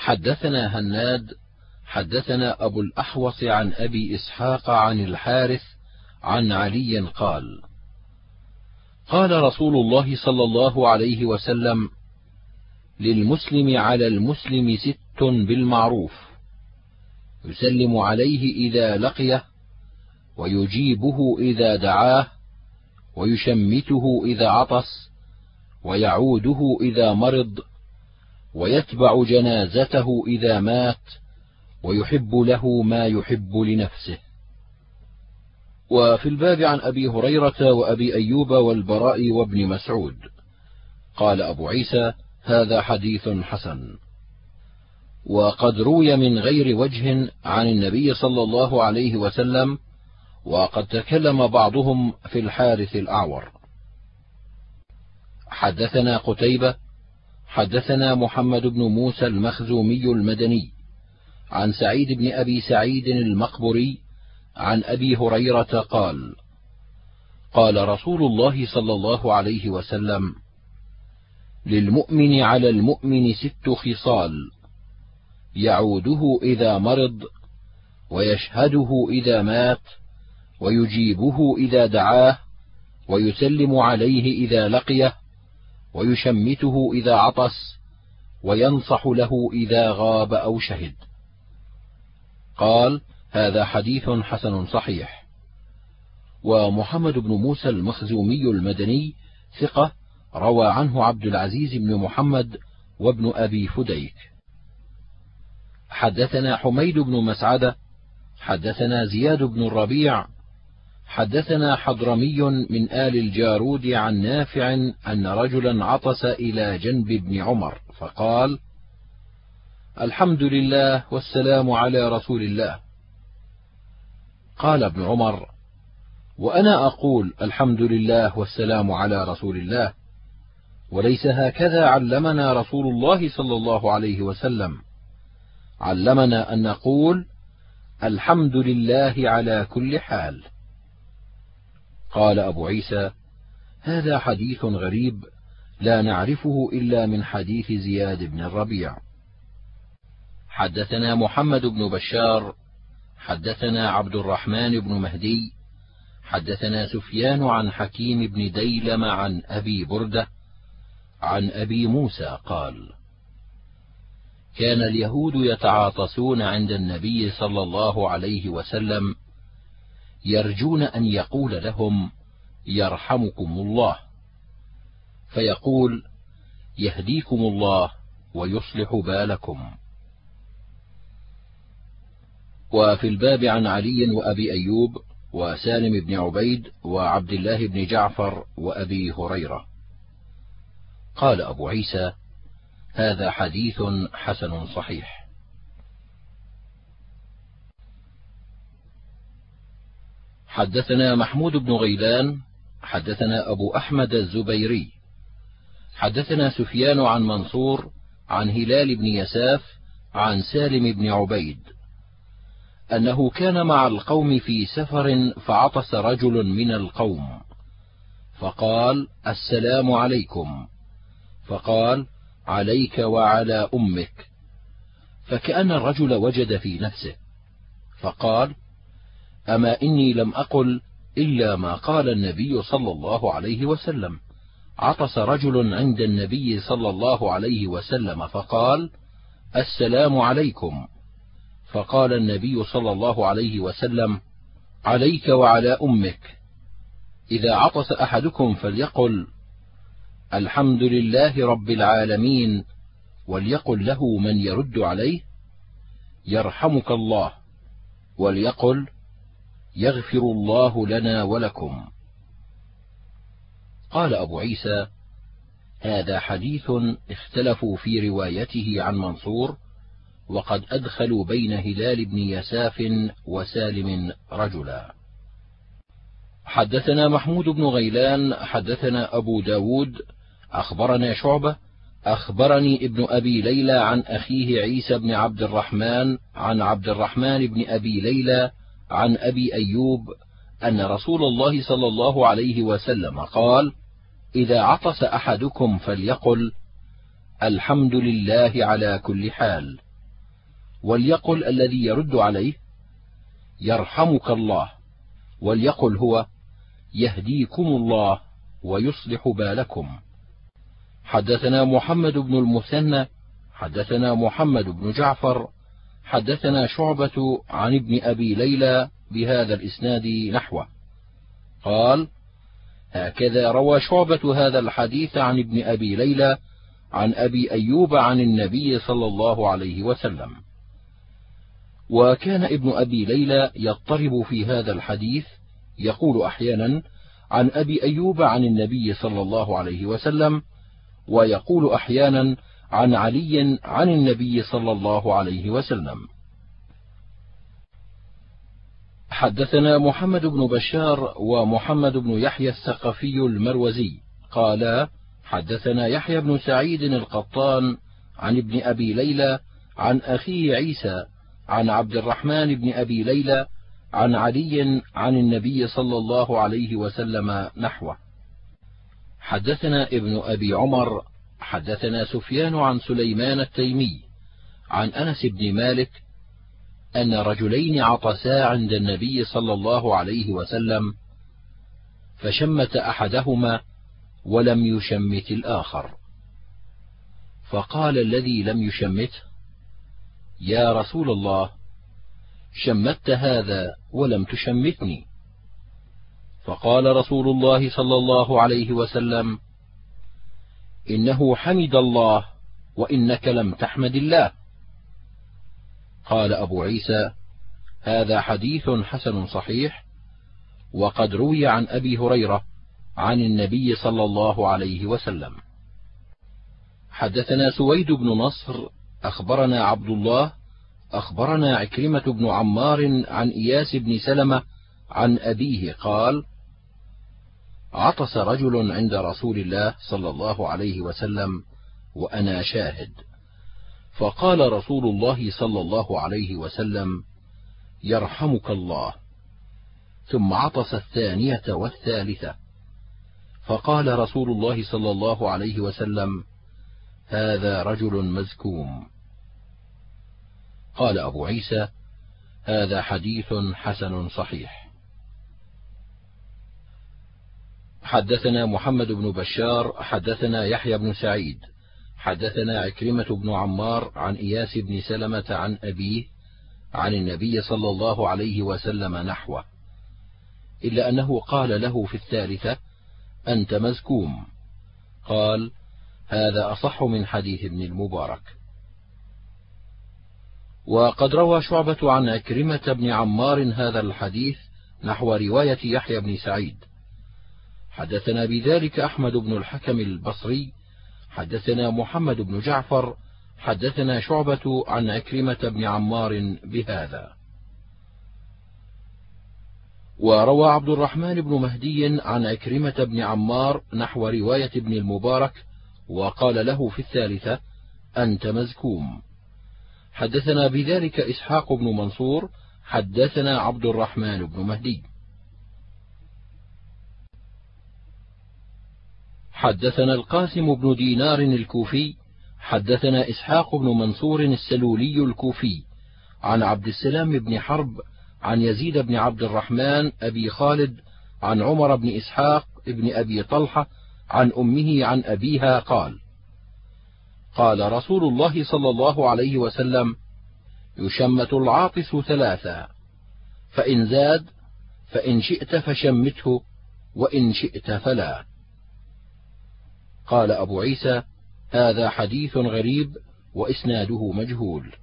حدثنا هناد حدثنا أبو الأحوص عن أبي إسحاق عن الحارث عن علي قال: قال رسول الله صلى الله عليه وسلم: للمسلم على المسلم 6 بالمعروف: يسلم عليه إذا لقيه، ويجيبه إذا دعاه، ويشمته إذا عطس، ويعوده إذا مرض، ويتبع جنازته إذا مات، ويحب له ما يحب لنفسه. وفي الباب عن أبي هريرة وأبي أيوب والبراء وابن مسعود. قال أبو عيسى: هذا حديث حسن. وقد روي من غير وجه عن النبي صلى الله عليه وسلم، وقد تكلم بعضهم في الحارث الأعور. حدثنا قتيبة حدثنا محمد بن موسى المخزومي المدني عن سعيد بن أبي سعيد المقبري عن أبي هريرة قال: قال رسول الله صلى الله عليه وسلم: للمؤمن على المؤمن 6 خصال: يعوده إذا مرض، ويشهده إذا مات، ويجيبه إذا دعاه، ويسلم عليه إذا لقيه، ويشمته إذا عطس، وينصح له إذا غاب أو شهد. قال: هذا حديث حسن صحيح. ومحمد بن موسى المخزومي المدني ثقة، روى عنه عبد العزيز بن محمد وابن أبي فديك. حدثنا حميد بن مسعدة حدثنا زياد بن الربيع حدثنا حضرمي من آل الجارود عن نافع أن رجلا عطس إلى جنب ابن عمر فقال: الحمد لله والسلام على رسول الله. قال ابن عمر: وأنا أقول الحمد لله والسلام على رسول الله، وليس هكذا علمنا رسول الله صلى الله عليه وسلم، علمنا أن نقول الحمد لله على كل حال. قال أبو عيسى: هذا حديث غريب لا نعرفه إلا من حديث زياد بن الربيع. حدثنا محمد بن بشار حدثنا عبد الرحمن بن مهدي حدثنا سفيان عن حكيم بن ديلم عن أبي بردة عن أبي موسى قال: كان اليهود يتعاطسون عند النبي صلى الله عليه وسلم، يرجون أن يقول لهم: يرحمكم الله، فيقول: يهديكم الله ويصلح بالكم. وفي الباب عن علي وأبي أيوب وسالم بن عبيد وعبد الله بن جعفر وأبي هريرة. قال أبو عيسى: هذا حديث حسن صحيح. حدثنا محمود بن غيلان حدثنا أبو أحمد الزبيري حدثنا سفيان عن منصور عن هلال بن يساف عن سالم بن عبيد أنه كان مع القوم في سفر، فعطس رجل من القوم فقال: السلام عليكم، فقال: عليك وعلى أمك، فكأن الرجل وجد في نفسه فقال: أما إني لم أقل إلا ما قال النبي صلى الله عليه وسلم. عطس رجل عند النبي صلى الله عليه وسلم فقال: السلام عليكم، فقال النبي صلى الله عليه وسلم: عليك وعلى أمك. إذا عطس أحدكم فليقل: الحمد لله رب العالمين، وليقل له من يرد عليه: يرحمك الله، وليقل: يغفر الله لنا ولكم. قال أبو عيسى: هذا حديث اختلفوا في روايته عن منصور، وقد أدخلوا بين هلال بن يساف وسالم رجلا. حدثنا محمود بن غيلان حدثنا أبو داود أخبرنا شعبة أخبرني ابن أبي ليلى عن أخيه عيسى بن عبد الرحمن عن عبد الرحمن بن أبي ليلى عن أبي أيوب أن رسول الله صلى الله عليه وسلم قال: إذا عطس أحدكم فليقل: الحمد لله على كل حال، وليقل الذي يرد عليه: يرحمك الله، وليقل هو: يهديكم الله ويصلح بالكم. حدثنا محمد بن المثنى حدثنا محمد بن جعفر حدثنا شعبة عن ابن أبي ليلى بهذا الإسناد نحوه. قال: هكذا روى شعبة هذا الحديث عن ابن أبي ليلى عن أبي أيوب عن النبي صلى الله عليه وسلم. وكان ابن أبي ليلى يضطرب في هذا الحديث، يقول أحيانا عن أبي أيوب عن النبي صلى الله عليه وسلم، ويقول أحيانا عن علي عن النبي صلى الله عليه وسلم. حدثنا محمد بن بشار ومحمد بن يحيى الثقفي المروزي قالا: حدثنا يحيى بن سعيد القطان عن ابن أبي ليلى عن أخيه عيسى عن عبد الرحمن بن أبي ليلى عن علي عن النبي صلى الله عليه وسلم نحوه. حدثنا ابن أبي عمر حدثنا سفيان عن سليمان التيمي عن أنس بن مالك أن رجلين عطسا عند النبي صلى الله عليه وسلم، فشمت أحدهما ولم يشمت الآخر، فقال الذي لم يشمته: يا رسول الله، شمت هذا ولم تشمتني. فقال رسول الله صلى الله عليه وسلم: إنه حمد الله وإنك لم تحمد الله. قال أبو عيسى: هذا حديث حسن صحيح، وقد روي عن أبي هريرة عن النبي صلى الله عليه وسلم. حدثنا سويد بن نصر أخبرنا عبد الله أخبرنا عكرمة بن عمار عن إياس بن سلمة عن أبيه قال: عطس رجل عند رسول الله صلى الله عليه وسلم وأنا شاهد، فقال رسول الله صلى الله عليه وسلم: يرحمك الله. ثم عطس الثانية والثالثة، فقال رسول الله صلى الله عليه وسلم: هذا رجل مزكوم. قال أبو عيسى: هذا حديث حسن صحيح. حدثنا محمد بن بشار حدثنا يحيى بن سعيد حدثنا عكرمة بن عمار عن إياس بن سلمة عن أبيه عن النبي صلى الله عليه وسلم نحوه، إلا أنه قال له في الثالثة: أنت مزكوم. قال: هذا أصح من حديث ابن المبارك. وقد روى شعبة عن عكرمة بن عمار هذا الحديث نحو رواية يحيى بن سعيد. حدثنا بذلك أحمد بن الحكم البصري حدثنا محمد بن جعفر حدثنا شعبة عن عكرمة بن عمار بهذا. وروى عبد الرحمن بن مهدي عن عكرمة بن عمار نحو رواية ابن المبارك، وقال له في الثالثة: أنت مزكوم. حدثنا بذلك إسحاق بن منصور حدثنا عبد الرحمن بن مهدي. حدثنا القاسم بن دينار الكوفي حدثنا إسحاق بن منصور السلولي الكوفي عن عبد السلام بن حرب عن يزيد بن عبد الرحمن أبي خالد عن عمر بن إسحاق بن أبي طلحة عن أمه عن أبيها قال: قال رسول الله صلى الله عليه وسلم: يشمت العاطس ثلاثا، فإن زاد فإن شئت فشمته وإن شئت فلا. قال أبو عيسى: هذا حديث غريب وإسناده مجهول.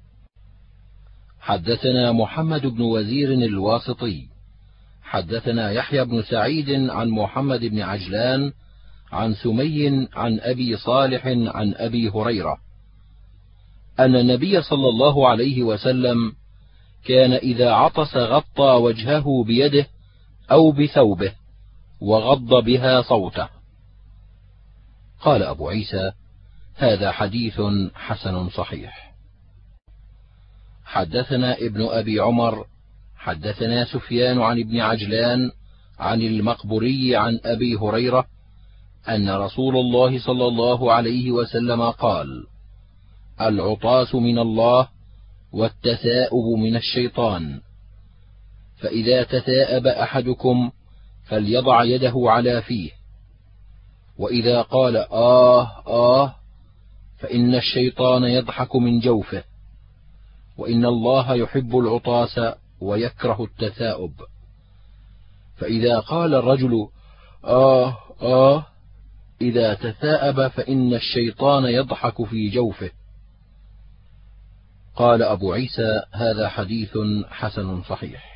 حدثنا محمد بن وزير الواسطي حدثنا يحيى بن سعيد عن محمد بن عجلان عن سمي عن أبي صالح عن أبي هريرة أن النبي صلى الله عليه وسلم كان إذا عطس غطى وجهه بيده أو بثوبه وغض بها صوته. قال أبو عيسى: هذا حديث حسن صحيح. حدثنا ابن أبي عمر حدثنا سفيان عن ابن عجلان عن المقبري عن أبي هريرة أن رسول الله صلى الله عليه وسلم قال: العطاس من الله والتثاؤب من الشيطان، فإذا تثاءب أحدكم فليضع يده على فيه، وإذا قال آه فإن الشيطان يضحك من جوفه، وإن الله يحب العطاس ويكره التثاؤب. فإذا قال الرجل آه إذا تثاءب فإن الشيطان يضحك في جوفه. قال أبو عيسى: هذا حديث حسن صحيح.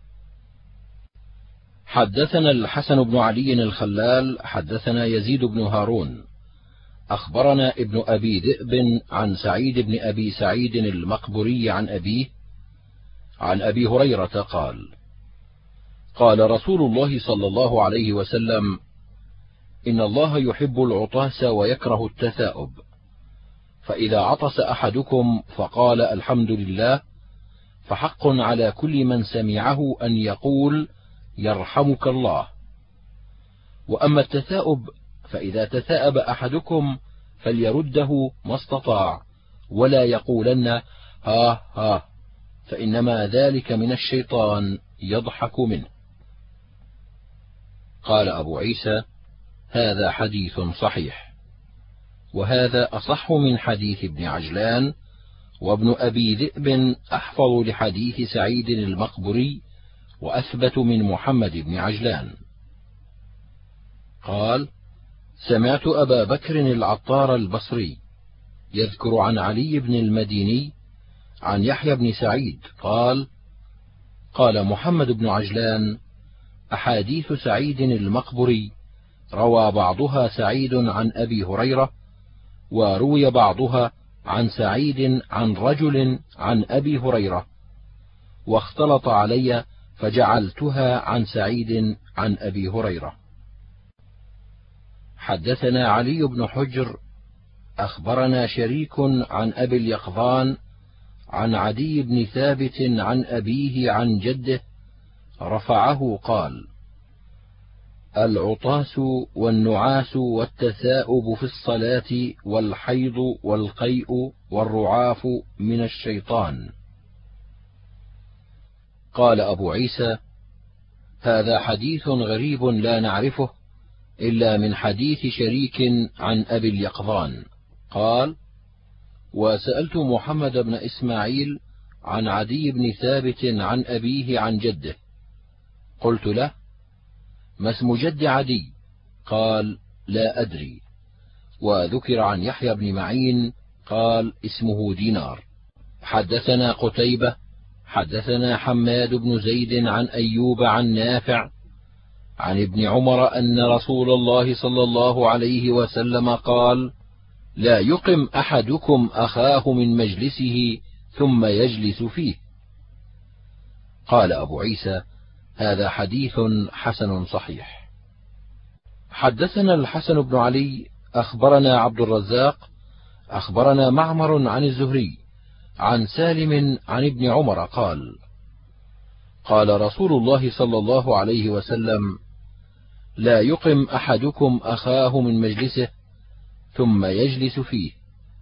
حدثنا الحسن بن علي الخلال حدثنا يزيد بن هارون أخبرنا ابن أبي ذئب عن سعيد بن أبي سعيد المقبري عن أبيه عن أبي هريرة قال: قال رسول الله صلى الله عليه وسلم: إن الله يحب العطاس ويكره التثاؤب، فإذا عطس أحدكم فقال الحمد لله فحق على كل من سمعه أن يقول يرحمك الله. وأما التثاؤب فإذا تثاءب أحدكم فليرده ما استطاع، ولا يقولن ها، فإنما ذلك من الشيطان يضحك منه. قال أبو عيسى: هذا حديث صحيح. وهذا أصح من حديث ابن عجلان، وابن أبي ذئب أحفظ لحديث سعيد المقبري وأثبت من محمد بن عجلان. قال: سمعت أبا بكر العطار البصري يذكر عن علي بن المديني عن يحيى بن سعيد قال: قال محمد بن عجلان: أحاديث سعيد المقبري روى بعضها سعيد عن أبي هريرة، وروي بعضها عن سعيد عن رجل عن أبي هريرة، واختلط علي فجعلتها عن سعيد عن أبي هريرة. حدثنا علي بن حجر أخبرنا شريك عن أبي اليقظان عن عدي بن ثابت عن أبيه عن جده رفعه قال: العطاس والنعاس والتثاؤب في الصلاة والحيض والقيء والرعاف من الشيطان. قال أبو عيسى: هذا حديث غريب لا نعرفه إلا من حديث شريك عن أبي اليقظان. قال: وسألت محمد بن إسماعيل عن عدي بن ثابت عن أبيه عن جده، قلت له: ما اسم جد عدي؟ قال: لا أدري. وذكر عن يحيى بن معين قال: اسمه دينار. حدثنا قتيبة حدثنا حماد بن زيد عن أيوب عن نافع عن ابن عمر أن رسول الله صلى الله عليه وسلم قال: لا يقم أحدكم أخاه من مجلسه ثم يجلس فيه. قال أبو عيسى: هذا حديث حسن صحيح. حدثنا الحسن بن علي أخبرنا عبد الرزاق أخبرنا معمر عن الزهري عن سالم عن ابن عمر قال: قال رسول الله صلى الله عليه وسلم: لا يقم أحدكم أخاه من مجلسه ثم يجلس فيه.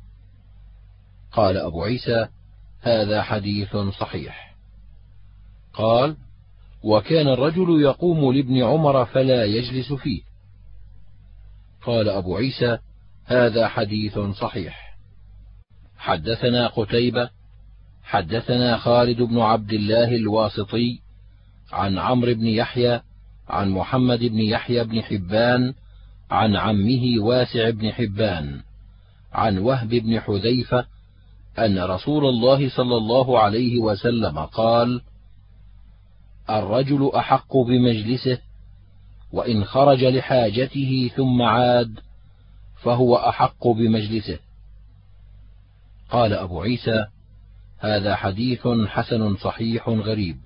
قال أبو عيسى: هذا حديث صحيح. قال: وكان الرجل يقوم لابن عمر فلا يجلس فيه. قال أبو عيسى: هذا حديث صحيح. حدثنا قتيبة حدثنا خالد بن عبد الله الواسطي عن عمرو بن يحيى عن محمد بن يحيى بن حبان عن عمه واسع بن حبان عن وهب بن حذيفة أن رسول الله صلى الله عليه وسلم قال: الرجل أحق بمجلسه، وإن خرج لحاجته ثم عاد فهو أحق بمجلسه. قال أبو عيسى: هذا حديث حسن صحيح غريب.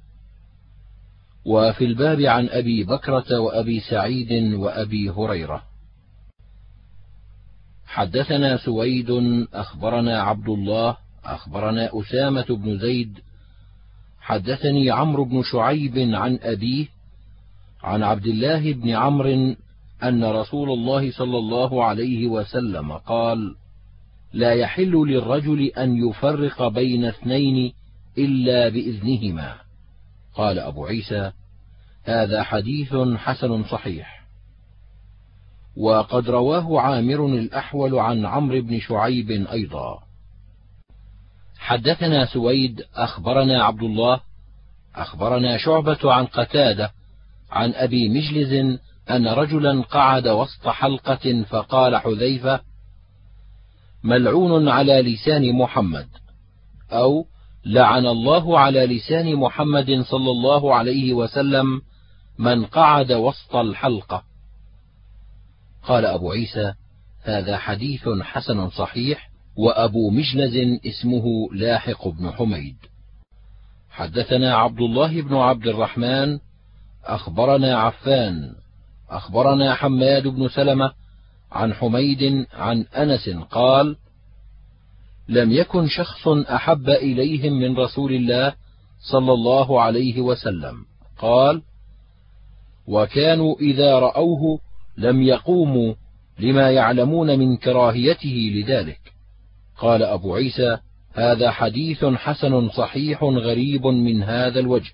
وفي الباب عن أبي بكرة وأبي سعيد وأبي هريرة. حدثنا سويد أخبرنا عبد الله أخبرنا أسامة بن زيد حدثني عمرو بن شعيب عن أبيه عن عبد الله بن عمرو أن رسول الله صلى الله عليه وسلم قال: لا يحل للرجل أن يفرق بين اثنين إلا بإذنهما. قال أبو عيسى: هذا حديث حسن صحيح. وقد رواه عامر الأحول عن عمرو بن شعيب أيضا. حدثنا سويد أخبرنا عبد الله أخبرنا شعبة عن قتادة عن أبي مجلز أن رجلا قعد وسط حلقة فقال حذيفة: ملعون على لسان محمد، أو لعن الله على لسان محمد صلى الله عليه وسلم من قعد وسط الحلقة. قال أبو عيسى: هذا حديث حسن صحيح. وأبو مجلز اسمه لاحق بن حميد. حدثنا عبد الله بن عبد الرحمن أخبرنا عفان أخبرنا حماد بن سلمة عن حميد عن أنس قال: لم يكن شخص أحب إليهم من رسول الله صلى الله عليه وسلم. قال: وكانوا إذا رأوه لم يقوموا لما يعلمون من كراهيته لذلك. قال أبو عيسى: هذا حديث حسن صحيح غريب من هذا الوجه.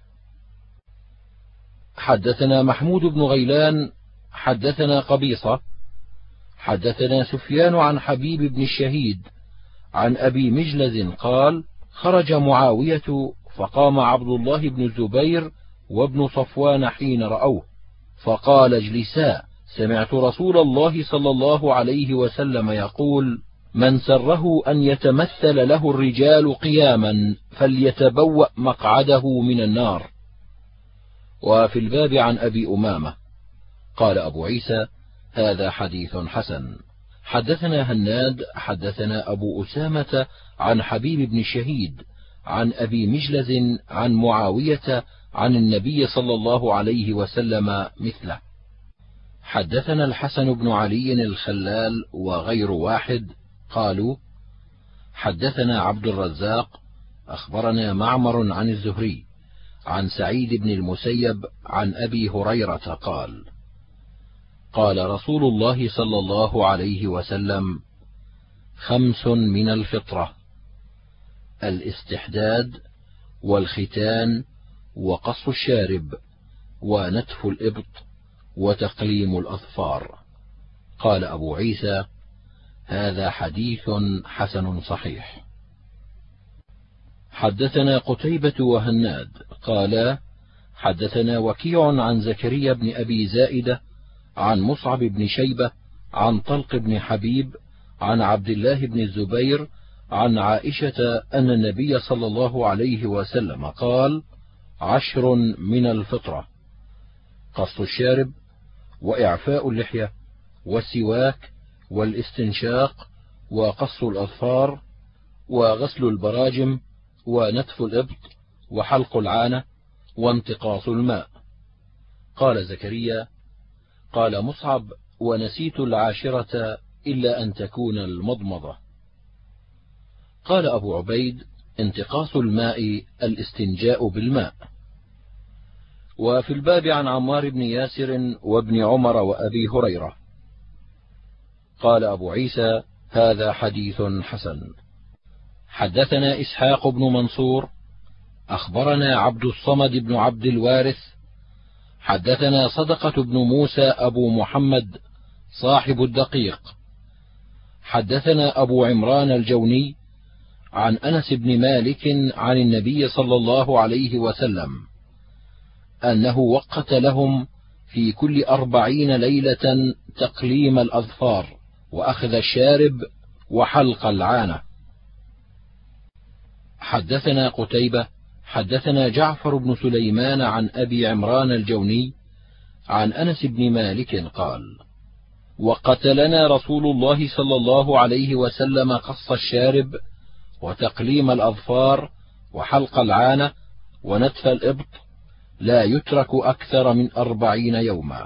حدثنا محمود بن غيلان حدثنا قبيصة حدثنا سفيان عن حبيب بن الشهيد عن أبي مجلز قال: خرج معاوية فقام عبد الله بن الزبير وابن صفوان حين رأوه، فقال: اجلسا، سمعت رسول الله صلى الله عليه وسلم يقول: من سره أن يتمثل له الرجال قياما فليتبوأ مقعده من النار. وفي الباب عن أبي أمامة. قال أبو عيسى: هذا حديث حسن. حدثنا هناد حدثنا أبو أسامة عن حبيب بن الشهيد عن أبي مجلز عن معاوية عن النبي صلى الله عليه وسلم مثله. حدثنا الحسن بن علي الخلال وغير واحد قالوا: حدثنا عبد الرزاق أخبرنا معمر عن الزهري عن سعيد بن المسيب عن أبي هريرة قال: قال رسول الله صلى الله عليه وسلم: 5 من الفطرة: الاستحداد والختان وقص الشارب ونتف الإبط وتقليم الأظفار. قال أبو عيسى: هذا حديث حسن صحيح. حدثنا قتيبة وهناد قالا: حدثنا وكيع عن زكريا بن أبي زائدة عن مصعب بن شيبة عن طلق بن حبيب عن عبد الله بن الزبير عن عائشة أن النبي صلى الله عليه وسلم قال: 10 من الفطرة: قص الشارب وإعفاء اللحية والسواك والاستنشاق وقص الأظفار وغسل البراجم ونتف الإبط وحلق العانة وانتقاص الماء. قال زكريا: قال مصعب: ونسيت 10 إلا أن تكون المضمضة. قال أبو عبيد: انتقاص الماء الاستنجاء بالماء. وفي الباب عن عمار بن ياسر وابن عمر وأبي هريرة. قال أبو عيسى: هذا حديث حسن. حدثنا إسحاق بن منصور أخبرنا عبد الصمد بن عبد الوارث حدثنا صدقة بن موسى أبو محمد صاحب الدقيق حدثنا أبو عمران الجوني عن أنس بن مالك عن النبي صلى الله عليه وسلم أنه وقت لهم في كل 40 ليلة تقليم الأظفار وأخذ الشارب وحلق العانة. حدثنا قتيبة حدثنا جعفر بن سليمان عن أبي عمران الجوني عن أنس بن مالك قال: وقت لنا رسول الله صلى الله عليه وسلم قص الشارب وتقليم الأظفار وحلق العانة ونتف الإبط لا يترك أكثر من 40 يوما.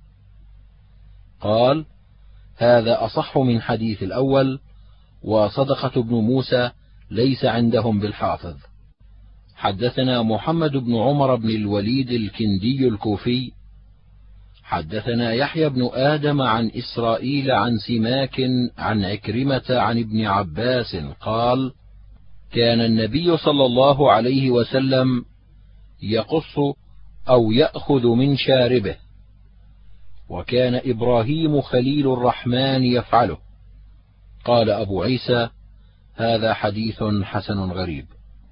قال: هذا أصح من حديث الأول، وصدقة بن موسى ليس عندهم بالحافظ. حدثنا محمد بن عمر بن الوليد الكندي الكوفي حدثنا يحيى بن آدم عن إسرائيل عن سماك عن عكرمة عن ابن عباس قال: كان النبي صلى الله عليه وسلم يقص أو يأخذ من شاربه، وكان إبراهيم خليل الرحمن يفعله. قال أبو عيسى: هذا حديث حسن غريب.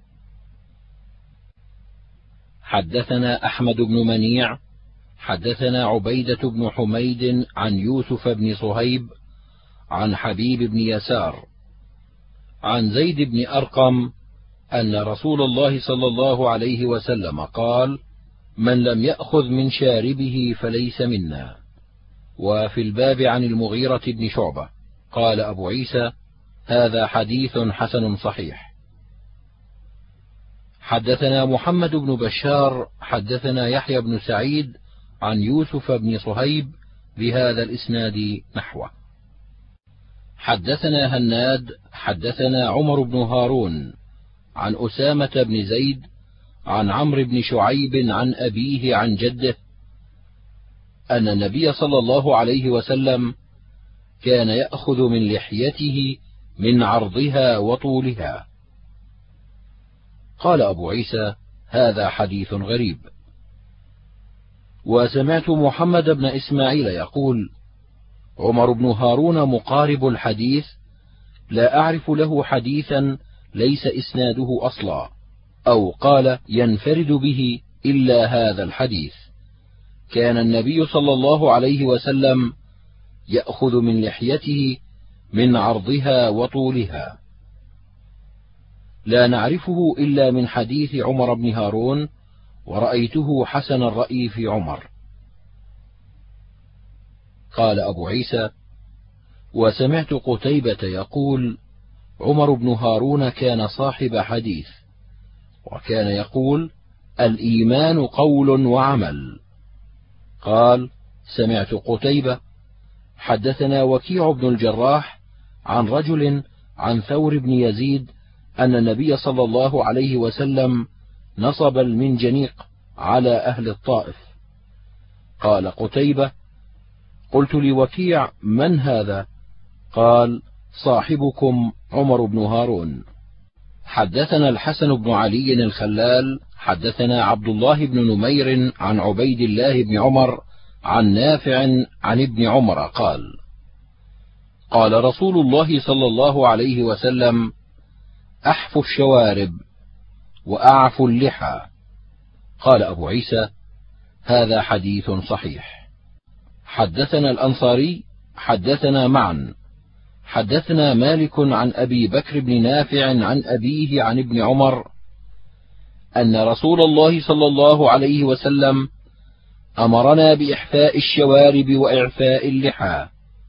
حدثنا أحمد بن منيع حدثنا عبيدة بن حميد عن يوسف بن صهيب عن حبيب بن يسار عن زيد بن أرقم أن رسول الله صلى الله عليه وسلم قال: من لم يأخذ من شاربه فليس منا. وفي الباب عن المغيرة بن شعبة. قال أبو عيسى: هذا حديث حسن صحيح. حدثنا محمد بن بشار حدثنا يحيى بن سعيد عن يوسف بن صهيب بهذا الإسناد نحوه. حدثنا هناد حدثنا عمر بن هارون عن أسامة بن زيد عن عمرو بن شعيب عن أبيه عن جده أن النبي صلى الله عليه وسلم كان يأخذ من لحيته من عرضها وطولها. قال أبو عيسى: هذا حديث غريب. وسمعت محمد بن إسماعيل يقول: عمر بن هارون مقارب الحديث، لا أعرف له حديثا ليس إسناده أصلا، أو قال ينفرد به إلا هذا الحديث. كان النبي صلى الله عليه وسلم يأخذ من لحيته من عرضها وطولها. لا نعرفه إلا من حديث عمر بن هارون، ورأيته حسن الرأي في عمر. قال أبو عيسى: وسمعت قتيبة يقول: عمر بن هارون كان صاحب حديث، وكان يقول: الإيمان قول وعمل. قال: سمعت قتيبة حدثنا وكيع بن الجراح عن رجل عن ثور بن يزيد أن النبي صلى الله عليه وسلم نصب المنجنيق على أهل الطائف. قال قتيبة: قلت لوكيع: من هذا؟ قال: صاحبكم عمر بن هارون. حدثنا الحسن بن علي الخلال حدثنا عبد الله بن نمير عن عبيد الله بن عمر عن نافع عن ابن عمر قال: قال رسول الله صلى الله عليه وسلم: أحفوا الشوارب وأعفوا اللحى. قال أبو عيسى: هذا حديث صحيح. حدثنا الأنصاري حدثنا معا حدثنا مالك عن أبي بكر بن نافع عن أبيه عن ابن عمر أن رسول الله صلى الله عليه وسلم أمرنا بإحفاء الشوارب وإعفاء اللحى.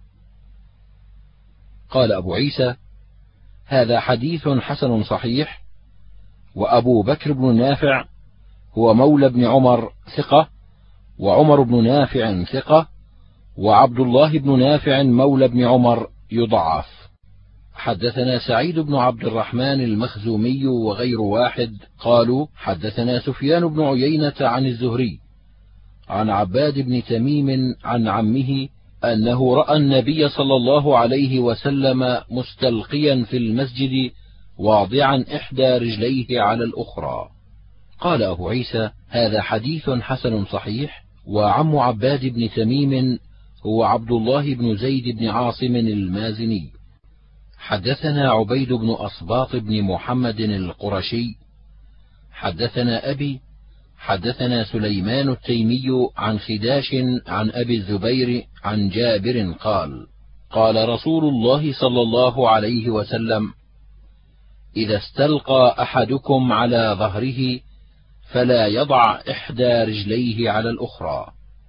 قال أبو عيسى: هذا حديث حسن صحيح. وأبو بكر بن نافع هو مولى بن عمر ثقة، وعمر بن نافع ثقة، وعبد الله بن نافع مولى بن عمر يضعف. حدثنا سعيد بن عبد الرحمن المخزومي وغير واحد قالوا: حدثنا سفيان بن عيينة عن الزهري عن عباد بن تميم عن عمه أنه رأى النبي صلى الله عليه وسلم مستلقيا في المسجد واضعا إحدى رجليه على الأخرى. قال أبو عيسى: هذا حديث حسن صحيح. وعم عباد بن تميم هو عبد الله بن زيد بن عاصم المازني. حدثنا عبيد بن أصباط بن محمد القرشي حدثنا أبي حدثنا سليمان التيمي عن خداش عن أبي الزبير عن جابر قال: قال رسول الله صلى الله عليه وسلم: إذا استلقى أحدكم على ظهره فلا يضع إحدى رجليه على الأخرى.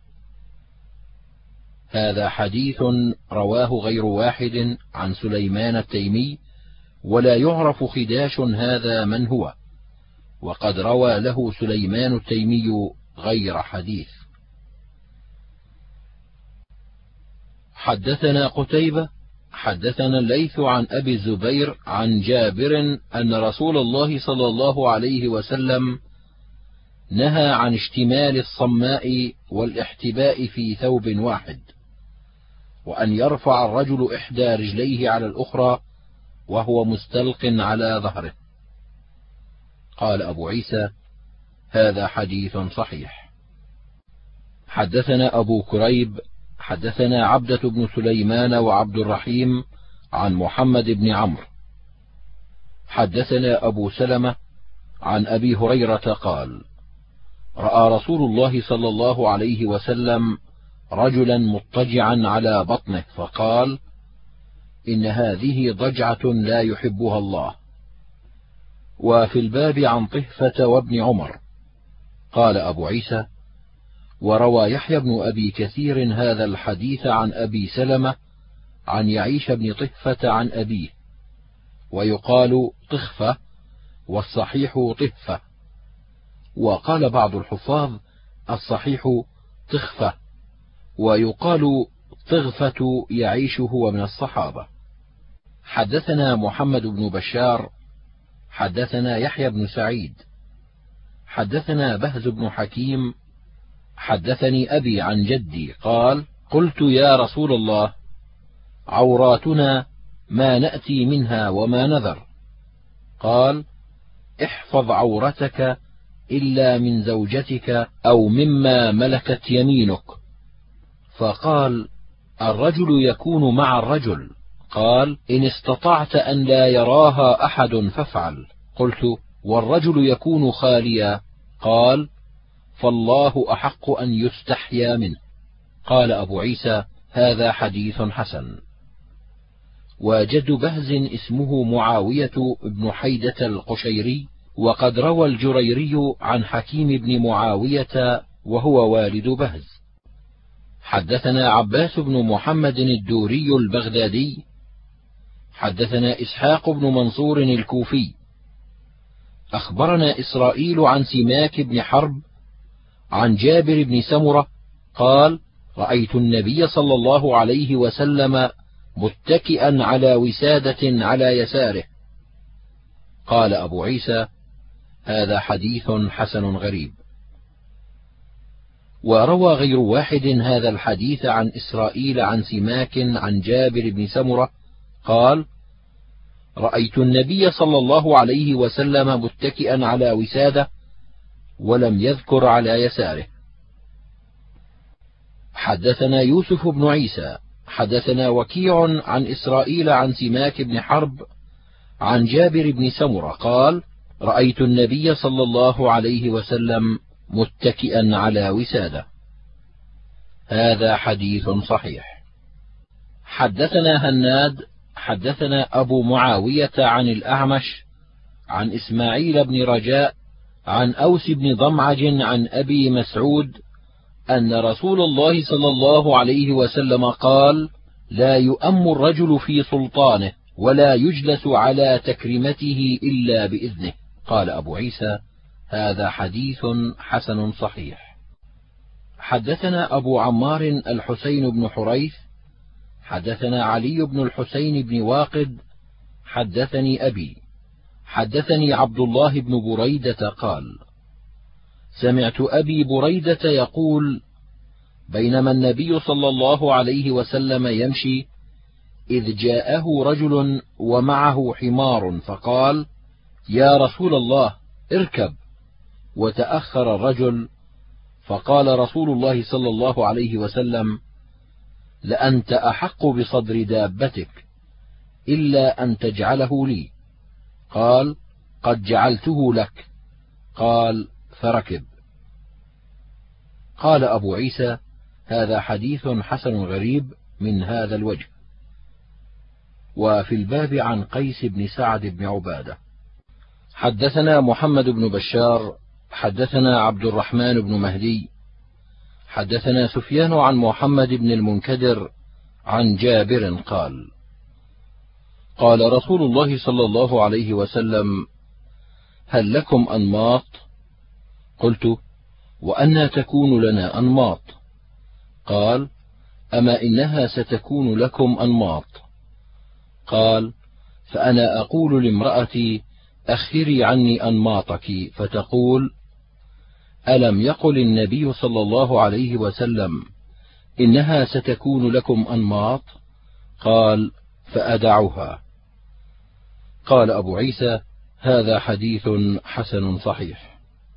هذا حديث رواه غير واحد عن سليمان التيمي، ولا يعرف خداش هذا من هو، وقد روى له سليمان التيمي غير حديث. حدثنا قتيبة حدثنا الليث عن أبي الزبير عن جابر أن رسول الله صلى الله عليه وسلم نهى عن اشتمال الصماء والاحتباء في ثوب واحد، وأن يرفع الرجل إحدى رجليه على الأخرى وهو مستلق على ظهره. قال أبو عيسى: هذا حديث صحيح. حدثنا أبو كريب حدثنا عبدة بن سليمان وعبد الرحيم عن محمد بن عمرو حدثنا أبو سلمة عن أبي هريرة قال: رأى رسول الله صلى الله عليه وسلم رجلا مضطجعا على بطنه فقال: إن هذه ضجعة لا يحبها الله. وفي الباب عن طهفة وابن عمر. قال أبو عيسى: وروى يحيى بن أبي كثير هذا الحديث عن أبي سلمة عن يعيش بن طهفة عن أبيه، ويقال طخفة والصحيح طهفة، وقال بعض الحفاظ الصحيح طخفة، ويقال طغفة يعيش هو من الصحابة. حدثنا محمد بن بشار حدثنا يحيى بن سعيد حدثنا بهز بن حكيم حدثني أبي عن جدي قال: قلت يا رسول الله، عوراتنا ما نأتي منها وما نذر. قال: احفظ عورتك إلا من زوجتك أو مما ملكت يمينك. فقال: الرجل يكون مع الرجل. قال: إن استطعت أن لا يراها أحد فافعل. قلت: والرجل يكون خاليا؟ قال: فالله أحق أن يستحيا منه. قال أبو عيسى: هذا حديث حسن. وجد بهز اسمه معاوية بن حيدة القشيري، وقد روى الجريري عن حكيم بن معاوية وهو والد بهز. حدثنا عباس بن محمد الدوري البغدادي حدثنا إسحاق بن منصور الكوفي أخبرنا إسرائيل عن سماك بن حرب عن جابر بن سمرة قال: رأيت النبي صلى الله عليه وسلم متكئا على وسادة على يساره. قال أبو عيسى: هذا حديث حسن غريب. وروى غير واحد هذا الحديث عن إسرائيل عن سماك عن جابر بن سمرة قال: رأيت النبي صلى الله عليه وسلم متكئا على وسادة، ولم يذكر على يساره. حدثنا يوسف بن عيسى حدثنا وكيع عن إسرائيل عن سماك بن حرب عن جابر بن سمرة قال: رأيت النبي صلى الله عليه وسلم متكئا على وسادة. هذا حديث صحيح. حدثنا هناد حدثنا أبو معاوية عن الأعمش عن إسماعيل بن رجاء عن أوس بن ضمعج عن أبي مسعود أن رسول الله صلى الله عليه وسلم قال: لا يؤم الرجل في سلطانه، ولا يجلس على تكريمته إلا بإذنه. قال أبو عيسى: هذا حديث حسن صحيح. حدثنا أبو عمار الحسين بن حريث حدثنا علي بن الحسين بن واقد حدثني أبي حدثني عبد الله بن بريدة قال: سمعت أبي بريدة يقول: بينما النبي صلى الله عليه وسلم يمشي إذ جاءه رجل ومعه حمار فقال: يا رسول الله اركب. وتأخر الرجل، فقال رسول الله صلى الله عليه وسلم: لأنت أحق بصدر دابتك إلا أن تجعله لي. قال: قد جعلته لك. قال: فركب. قال أبو عيسى: هذا حديث حسن غريب من هذا الوجه. وفي الباب عن قيس بن سعد بن عبادة. حدثنا محمد بن بشار حدثنا عبد الرحمن بن مهدي حدثنا سفيان عن محمد بن المنكدر عن جابر قال: قال رسول الله صلى الله عليه وسلم: هل لكم أنماط؟ قلت: وأنى تكون لنا أنماط؟ قال: أما إنها ستكون لكم أنماط. قال: فأنا أقول لامرأتي: أخري عني أنماطك، فتقول: ألم يقل النبي صلى الله عليه وسلم إنها ستكون لكم أنماط؟ قال: فأدعها. قال أبو عيسى: هذا حديث حسن صحيح.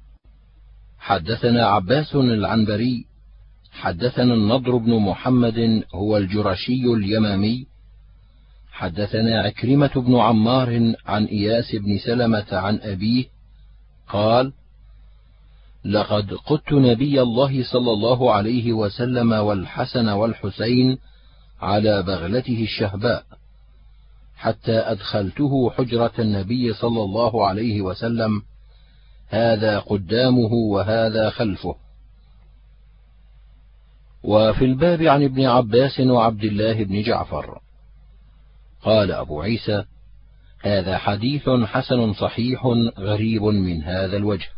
حدثنا عباس العنبري حدثنا النضر بن محمد هو الجرشي اليمامي حدثنا عكرمة بن عمار عن إياس بن سلمة عن أبيه قال: لقد قدت نبي الله صلى الله عليه وسلم والحسن والحسين على بغلته الشهباء، حتى أدخلته حجرة النبي صلى الله عليه وسلم، هذا قدامه وهذا خلفه. وفي الباب عن ابن عباس وعبد الله بن جعفر. قال أبو عيسى: هذا حديث حسن صحيح غريب من هذا الوجه.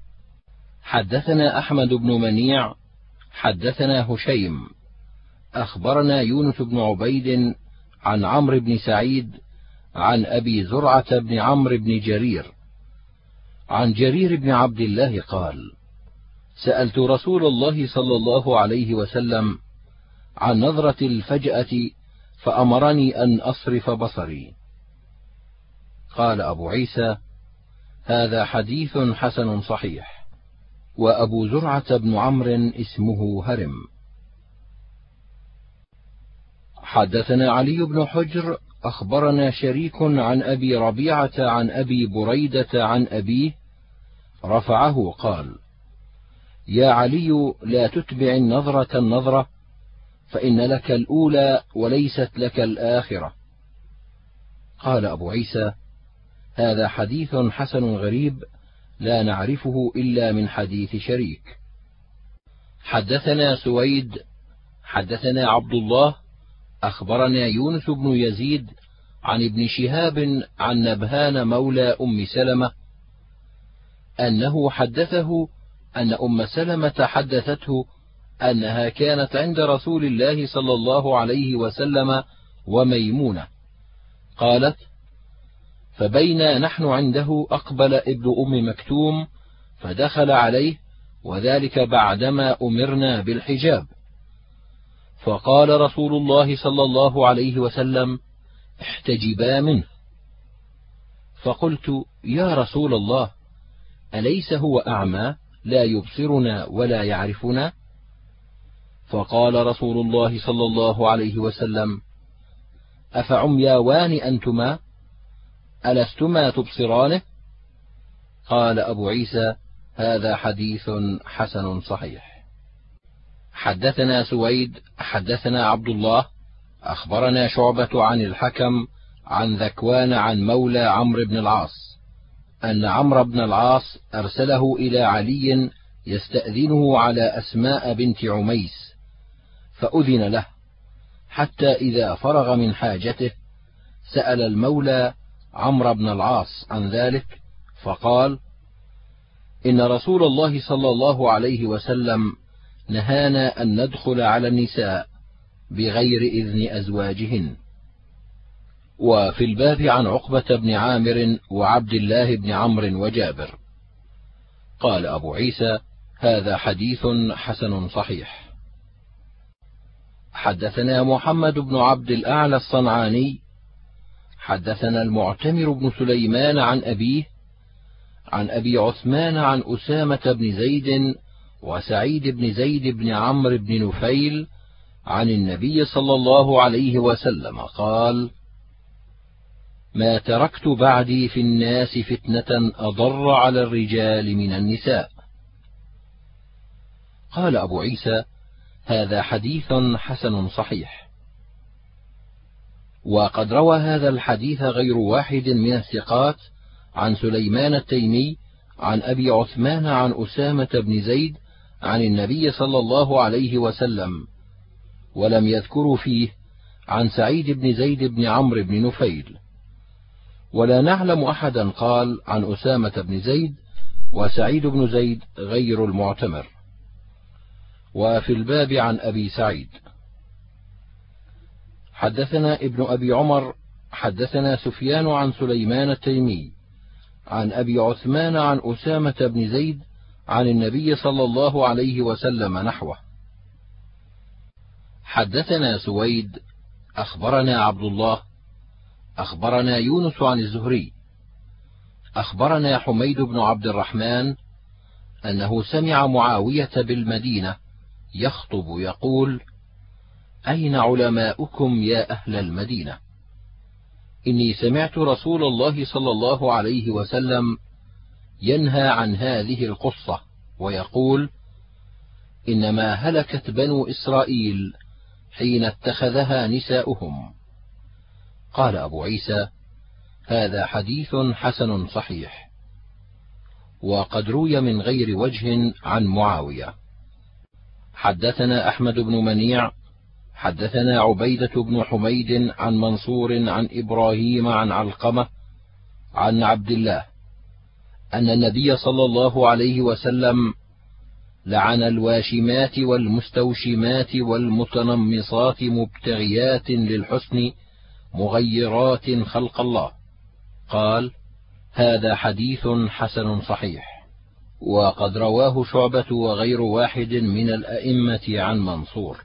حدثنا أحمد بن منيع حدثنا هشيم أخبرنا يونس بن عبيد عن عمرو بن سعيد عن أبي زرعة بن عمرو بن جرير عن جرير بن عبد الله قال: سألت رسول الله صلى الله عليه وسلم عن نظرة الفجأة فأمرني أن أصرف بصري. قال أبو عيسى: هذا حديث حسن صحيح. وأبو زرعة بن عمرو اسمه هرم. حدثنا علي بن حجر أخبرنا شريك عن أبي ربيعة عن أبي بريدة عن أبيه رفعه قال: يا علي، لا تتبع النظرة فإن لك الأولى وليست لك الآخرة. قال أبو عيسى: هذا حديث حسن غريب لا نعرفه إلا من حديث شريك. حدثنا سويد حدثنا عبد الله أخبرنا يونس بن يزيد عن ابن شهاب عن نبهان مولى أم سلمة أنه حدثه أن أم سلمة حدثته أنها كانت عند رسول الله صلى الله عليه وسلم وميمونة، قالت: فبينا نحن عنده أقبل ابن أم مكتوم فدخل عليه، وذلك بعدما أمرنا بالحجاب، فقال رسول الله صلى الله عليه وسلم: احتجبا منه. فقلت: يا رسول الله، أليس هو أعمى لا يبصرنا ولا يعرفنا؟ فقال رسول الله صلى الله عليه وسلم: أفعمياوان أنتما؟ ألستما تبصرانه؟ قال أبو عيسى: هذا حديث حسن صحيح. حدثنا سويد حدثنا عبد الله أخبرنا شعبة عن الحكم عن ذكوان عن مولى عمرو بن العاص أن عمرو بن العاص أرسله إلى علي يستأذنه على أسماء بنت عميس، فأذن له، حتى إذا فرغ من حاجته سأل المولى عمرو بن العاص عن ذلك، فقال: إن رسول الله صلى الله عليه وسلم نهانا أن ندخل على النساء بغير إذن أزواجهن. وفي الباب عن عقبة بن عامر وعبد الله بن عمرو وجابر. قال أبو عيسى: هذا حديث حسن صحيح. حدثنا محمد بن عبد الأعلى الصنعاني حدثنا المعتمر بن سليمان عن أبيه عن أبي عثمان عن أسامة بن زيد وسعيد بن زيد بن عمرو بن نفيل عن النبي صلى الله عليه وسلم قال: ما تركت بعدي في الناس فتنة أضر على الرجال من النساء. قال أبو عيسى: هذا حديث حسن صحيح. وقد روى هذا الحديث غير واحد من الثقات عن سليمان التيمي عن أبي عثمان عن أسامة بن زيد عن النبي صلى الله عليه وسلم، ولم يذكروا فيه عن سعيد بن زيد بن عمرو بن نفيل، ولا نعلم أحدا قال عن أسامة بن زيد وسعيد بن زيد غير المعتمر. وفي الباب عن أبي سعيد. حدثنا ابن أبي عمر حدثنا سفيان عن سليمان التيمي عن أبي عثمان عن أسامة بن زيد عن النبي صلى الله عليه وسلم نحوه. حدثنا سويد أخبرنا عبد الله أخبرنا يونس عن الزهري أخبرنا حميد بن عبد الرحمن أنه سمع معاوية بالمدينة يخطب يقول: أين علماؤكم يا أهل المدينة؟ إني سمعت رسول الله صلى الله عليه وسلم ينهى عن هذه القصة ويقول: إنما هلكت بنو إسرائيل حين اتخذها نساؤهم. قال أبو عيسى: هذا حديث حسن صحيح. وقد روي من غير وجه عن معاوية. حدثنا أحمد بن منيع حدثنا عبيدة بن حميد عن منصور عن إبراهيم عن علقمة عن عبد الله أن النبي صلى الله عليه وسلم لعن الواشمات والمستوشمات والمتنمصات مبتغيات للحسن مغيرات خلق الله. قال: هذا حديث حسن صحيح. وقد رواه شعبة وغير واحد من الأئمة عن منصور.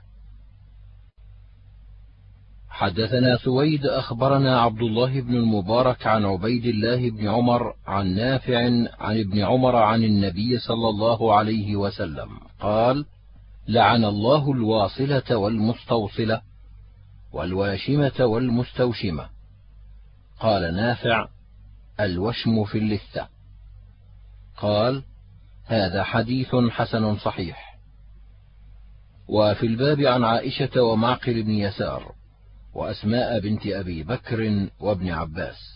حدثنا سويد أخبرنا عبد الله بن المبارك عن عبيد الله بن عمر عن نافع عن ابن عمر عن النبي صلى الله عليه وسلم قال: لعن الله الواصلة والمستوصلة والواشمة والمستوشمة. قال نافع: الوشم في اللثة. قال: هذا حديث حسن صحيح. وفي الباب عن عائشة ومعقل بن يسار وأسماء بنت أبي بكر وابن عباس.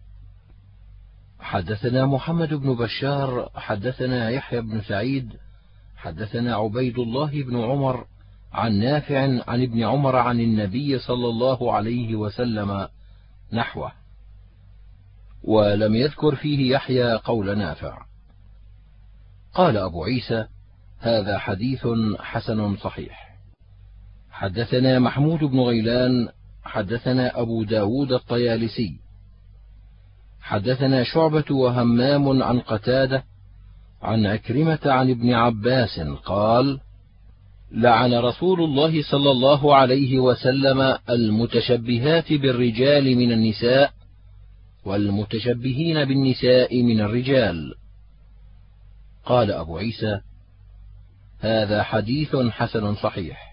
حدثنا محمد بن بشار حدثنا يحيى بن سعيد حدثنا عبيد الله بن عمر عن نافع عن ابن عمر عن النبي صلى الله عليه وسلم نحوه، ولم يذكر فيه يحيى قول نافع. قال أبو عيسى: هذا حديث حسن صحيح. حدثنا محمود بن غيلان حدثنا أبو داود الطيالسي حدثنا شعبة وهمام عن قتادة عن عكرمة عن ابن عباس قال: لعن رسول الله صلى الله عليه وسلم المتشبهات بالرجال من النساء والمتشبهين بالنساء من الرجال. قال أبو عيسى: هذا حديث حسن صحيح.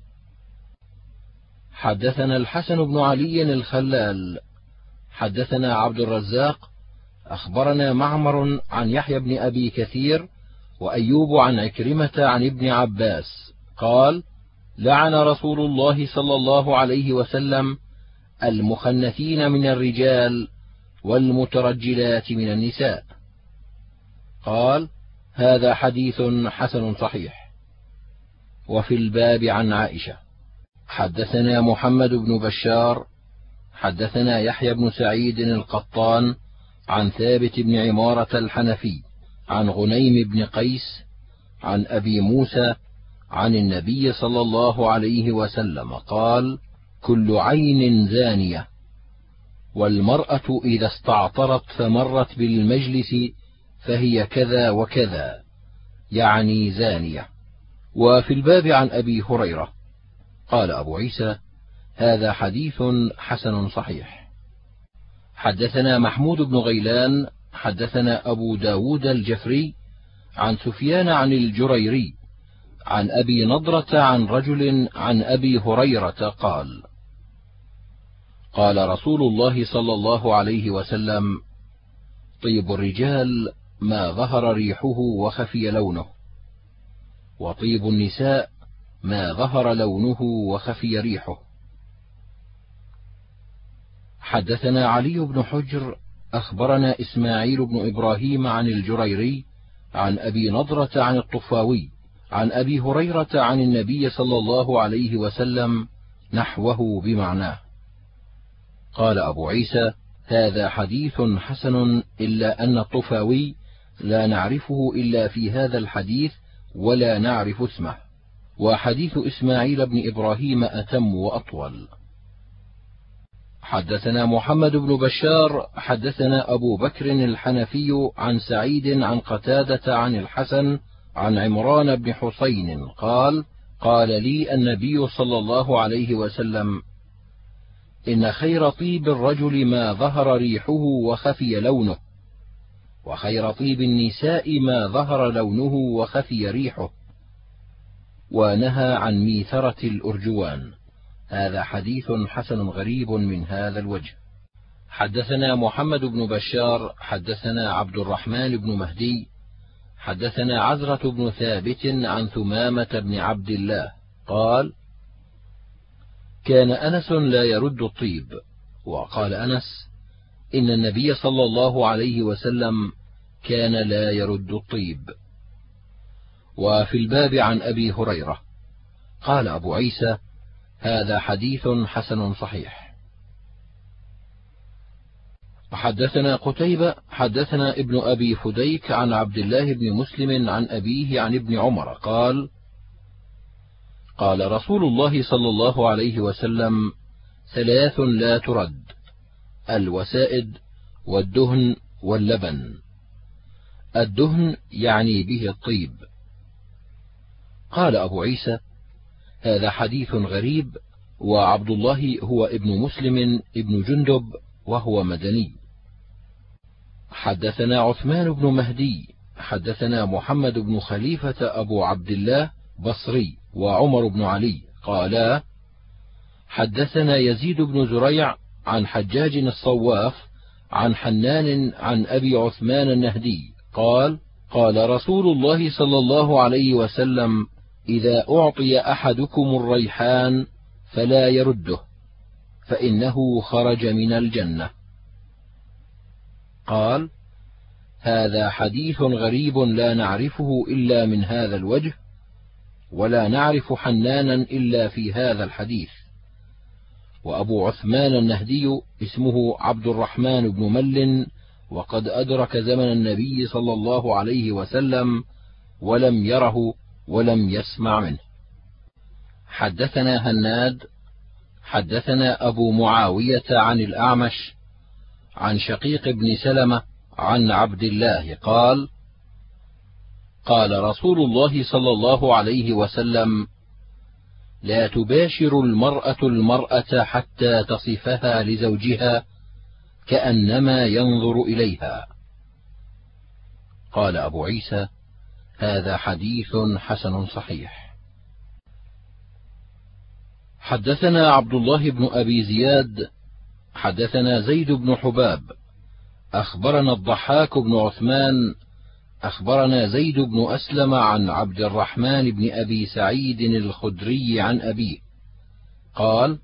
حدثنا الحسن بن علي الخلال حدثنا عبد الرزاق أخبرنا معمر عن يحيى بن أبي كثير وأيوب عن عكرمة عن ابن عباس قال: لعن رسول الله صلى الله عليه وسلم المخنثين من الرجال والمترجلات من النساء. قال: هذا حديث حسن صحيح. وفي الباب عن عائشة. حدثنا محمد بن بشار حدثنا يحيى بن سعيد القطان عن ثابت بن عمارة الحنفي عن غنيم بن قيس عن أبي موسى عن النبي صلى الله عليه وسلم قال: كل عين زانية، والمرأة إذا استعطرت فمرت بالمجلس فهي كذا وكذا، يعني زانية. وفي الباب عن أبي هريرة. قال أبو عيسى: هذا حديث حسن صحيح. حدثنا محمود بن غيلان حدثنا أبو داود الجفري عن سفيان عن الجريري عن أبي نضرة عن رجل عن أبي هريرة قال: قال رسول الله صلى الله عليه وسلم: طيب الرجال ما ظهر ريحه وخفي لونه، وطيب النساء ما ظهر لونه وخفي ريحه. حدثنا علي بن حجر أخبرنا إسماعيل بن إبراهيم عن الجريري عن أبي نضرة عن الطفاوي عن أبي هريرة عن النبي صلى الله عليه وسلم نحوه بمعناه. قال أبو عيسى: هذا حديث حسن، إلا أن الطفاوي لا نعرفه إلا في هذا الحديث ولا نعرف اسمه، وحديث إسماعيل بن إبراهيم أتم وأطول. حدثنا محمد بن بشار حدثنا أبو بكر الحنفي عن سعيد عن قتادة عن الحسن عن عمران بن حسين قال: قال لي النبي صلى الله عليه وسلم: إن خير طيب الرجل ما ظهر ريحه وخفي لونه، وخير طيب النساء ما ظهر لونه وخفي ريحه، ونهى عن ميثرة الأرجوان. هذا حديث حسن غريب من هذا الوجه. حدثنا محمد بن بشار حدثنا عبد الرحمن بن مهدي حدثنا عزرة بن ثابت عن ثمامة بن عبد الله قال: كان أنس لا يرد الطيب. وقال أنس: إن النبي صلى الله عليه وسلم كان لا يرد الطيب. وفي الباب عن أبي هريرة. قال أبو عيسى: هذا حديث حسن صحيح. حدثنا قتيبة حدثنا ابن أبي فديك عن عبد الله بن مسلم عن أبيه عن ابن عمر قال: قال رسول الله صلى الله عليه وسلم: ثلاث لا ترد: الوسائد والدهن واللبن. الدهن يعني به الطيب. قال أبو عيسى: هذا حديث غريب. وعبد الله هو ابن مسلم ابن جندب وهو مدني. حدثنا عثمان بن مهدي حدثنا محمد بن خليفة أبو عبد الله بصري وعمر بن علي قالا: حدثنا يزيد بن زريع عن حجاج الصواف عن حنان عن أبي عثمان النهدي قال: قال رسول الله صلى الله عليه وسلم: إذا أعطي أحدكم الريحان فلا يرده، فإنه خرج من الجنة. قال: هذا حديث غريب لا نعرفه إلا من هذا الوجه، ولا نعرف حنانا إلا في هذا الحديث. وأبو عثمان النهدي اسمه عبد الرحمن بن مل، وقد أدرك زمن النبي صلى الله عليه وسلم ولم يره ولم يسمع منه. حدثنا هناد حدثنا أبو معاوية عن الأعمش عن شقيق بن سلمة عن عبد الله قال: قال رسول الله صلى الله عليه وسلم: لا تباشر المرأة المرأة حتى تصفها لزوجها كأنما ينظر إليها. قال أبو عيسى: هذا حديث حسن صحيح. حدثنا عبد الله بن أبي زياد حدثنا زيد بن حباب أخبرنا الضحاك بن عثمان أخبرنا زيد بن أسلم عن عبد الرحمن بن أبي سعيد الخدري عن أبيه قال: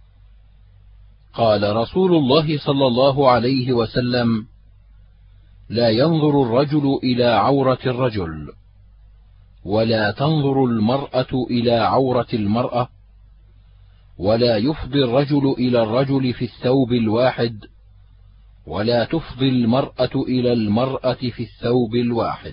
قال رسول الله صلى الله عليه وسلم: لا ينظر الرجل إلى عورة الرجل، ولا تنظر المرأة إلى عورة المرأة، ولا يفضي الرجل إلى الرجل في الثوب الواحد، ولا تفضي المرأة إلى المرأة في الثوب الواحد.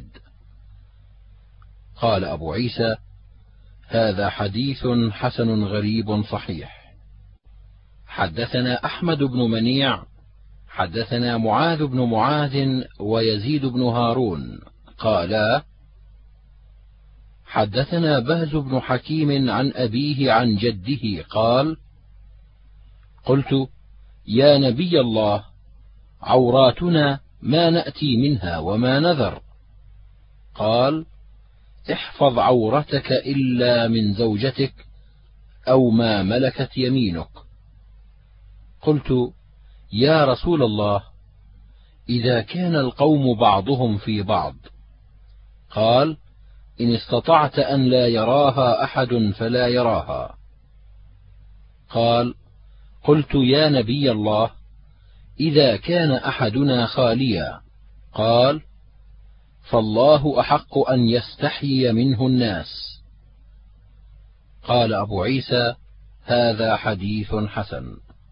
قال أبو عيسى: هذا حديث حسن غريب صحيح. حدثنا أحمد بن منيع حدثنا معاذ بن معاذ ويزيد بن هارون قالا: حدثنا بهز بن حكيم عن أبيه عن جده قال: قلت: يا نبي الله، عوراتنا ما نأتي منها وما نذر. قال: احفظ عورتك إلا من زوجتك أو ما ملكت يمينك. قلت: يا رسول الله، إذا كان القوم بعضهم في بعض. قال: إن استطعت أن لا يراها أحد فلا يراها. قال: قلت: يا نبي الله، إذا كان أحدنا خاليا. قال: فالله أحق أن يستحيي منه الناس. قال أبو عيسى: هذا حديث حسن.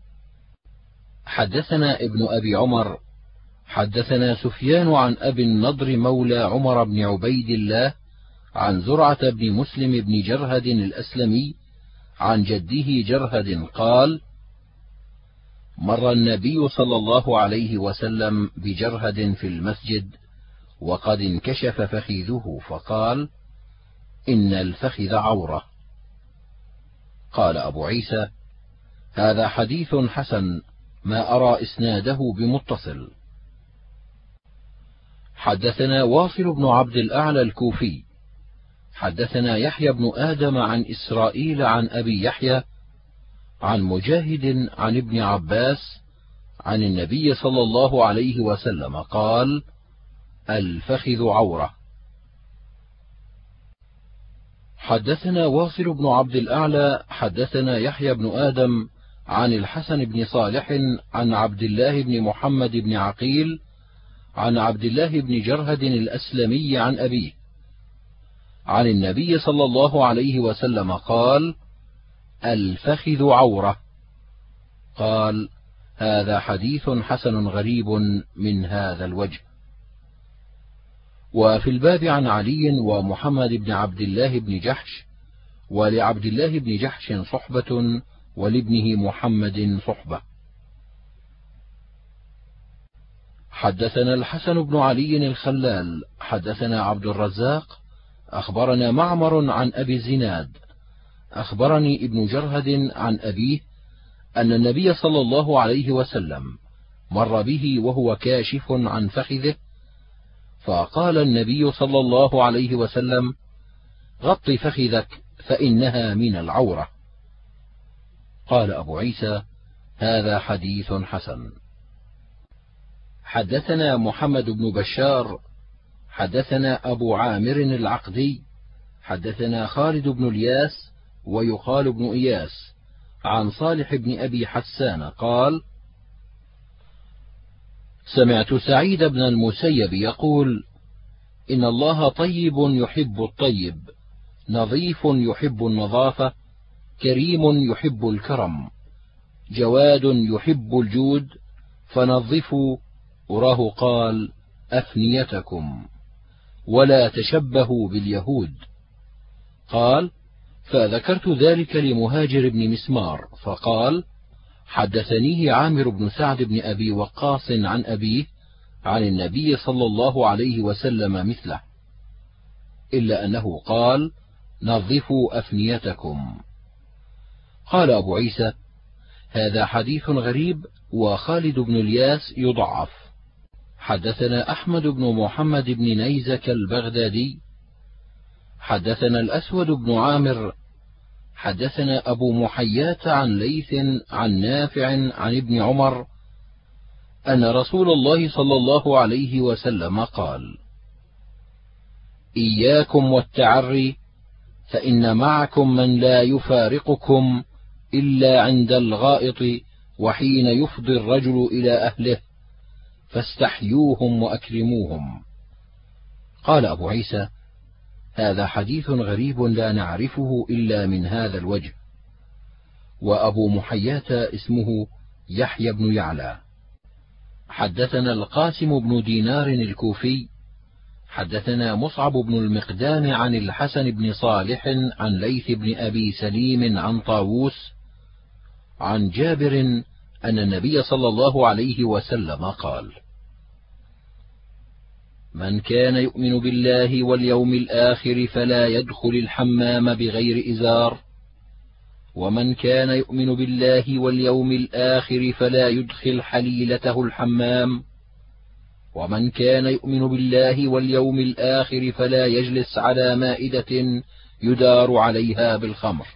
حدثنا ابن أبي عمر حدثنا سفيان عن أبي النضر مولى عمر بن عبيد الله عن زرعة بن مسلم بن جرهد الأسلمي عن جده جرهد قال: مر النبي صلى الله عليه وسلم بجرهد في المسجد وقد انكشف فخذه فقال: إن الفخذ عورة. قال أبو عيسى: هذا حديث حسن، ما أرى إسناده بمتصل. حدثنا واصل بن عبد الأعلى الكوفي حدثنا يحيى بن آدم عن إسرائيل عن أبي يحيى عن مجاهد عن ابن عباس عن النبي صلى الله عليه وسلم قال: الفخذ عورة. حدثنا واصل بن عبد الأعلى حدثنا يحيى بن آدم عن الحسن بن صالح عن عبد الله بن محمد بن عقيل عن عبد الله بن جرهد الأسلمي عن أبيه عن النبي صلى الله عليه وسلم قال: الفخذ عورة. قال: هذا حديث حسن غريب من هذا الوجه. وفي الباب عن علي ومحمد بن عبد الله بن جحش، ولعبد الله بن جحش صحبة ولابنه محمد صحبة. حدثنا الحسن بن علي الخلال حدثنا عبد الرزاق أخبرنا معمر عن أبي الزناد أخبرني ابن جرهد عن أبيه أن النبي صلى الله عليه وسلم مر به وهو كاشف عن فخذه، فقال النبي صلى الله عليه وسلم: غط فخذك فإنها من العورة. قال أبو عيسى: هذا حديث حسن. حدثنا محمد بن بشار حدثنا أبو عامر العقدي حدثنا خالد بن الياس ويقال بن إياس عن صالح بن أبي حسان قال: سمعت سعيد بن المسيب يقول: إن الله طيب يحب الطيب، نظيف يحب النظافة، كريم يحب الكرم، جواد يحب الجود، فنظفوا. أراه قال: أفنيتكم، ولا تشبهوا باليهود. قال: فذكرت ذلك لمهاجر بن مسمار فقال: حدثنيه عامر بن سعد بن أبي وقاص عن أبيه عن النبي صلى الله عليه وسلم مثله، إلا أنه قال: نظفوا أفنيتكم. قال أبو عيسى: هذا حديث غريب، وخالد بن الياس يضعف. حدثنا أحمد بن محمد بن نيزك البغدادي حدثنا الأسود بن عامر حدثنا أبو محيات عن ليث عن نافع عن ابن عمر أن رسول الله صلى الله عليه وسلم قال: إياكم والتعري، فإن معكم من لا يفارقكم إلا عند الغائط وحين يفضي الرجل إلى أهله، فاستحيوهم وأكرموهم. قال أبو عيسى: هذا حديث غريب لا نعرفه إلا من هذا الوجه. وأبو محيات اسمه يحيى بن يعلى. حدثنا القاسم بن دينار الكوفي حدثنا مصعب بن المقدام عن الحسن بن صالح عن ليث بن أبي سليم عن طاووس عن جابر أن النبي صلى الله عليه وسلم قال: من كان يؤمن بالله واليوم الآخر فلا يدخل الحمام بغير إزار، ومن كان يؤمن بالله واليوم الآخر فلا يدخل حليلته الحمام، ومن كان يؤمن بالله واليوم الآخر فلا يجلس على مائدة يدار عليها بالخمر.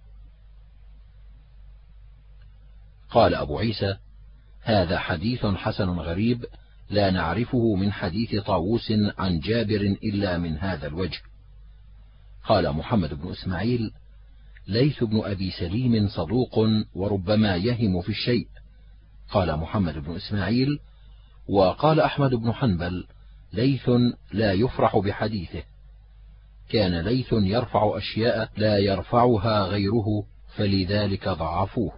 قال أبو عيسى: هذا حديث حسن غريب لا نعرفه من حديث طاووس عن جابر إلا من هذا الوجه. قال محمد بن إسماعيل: ليث بن أبي سليم صدوق وربما يهم في الشيء. قال محمد بن إسماعيل: وقال أحمد بن حنبل: ليث لا يفرح بحديثه، كان ليث يرفع أشياء لا يرفعها غيره، فلذلك ضعفوه.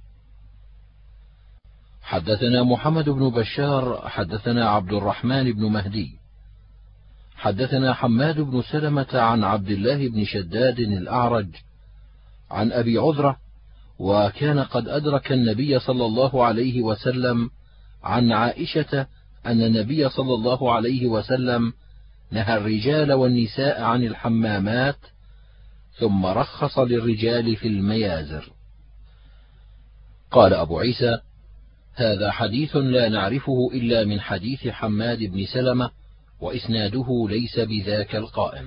حدثنا محمد بن بشار حدثنا عبد الرحمن بن مهدي حدثنا حماد بن سلمة عن عبد الله بن شداد الأعرج عن أبي عذرة وكان قد أدرك النبي صلى الله عليه وسلم عن عائشة أن النبي صلى الله عليه وسلم نهى الرجال والنساء عن الحمامات، ثم رخص للرجال في الميازر. قال أبو عيسى: هذا حديث لا نعرفه إلا من حديث حماد بن سلمة، وإسناده ليس بذاك القائم.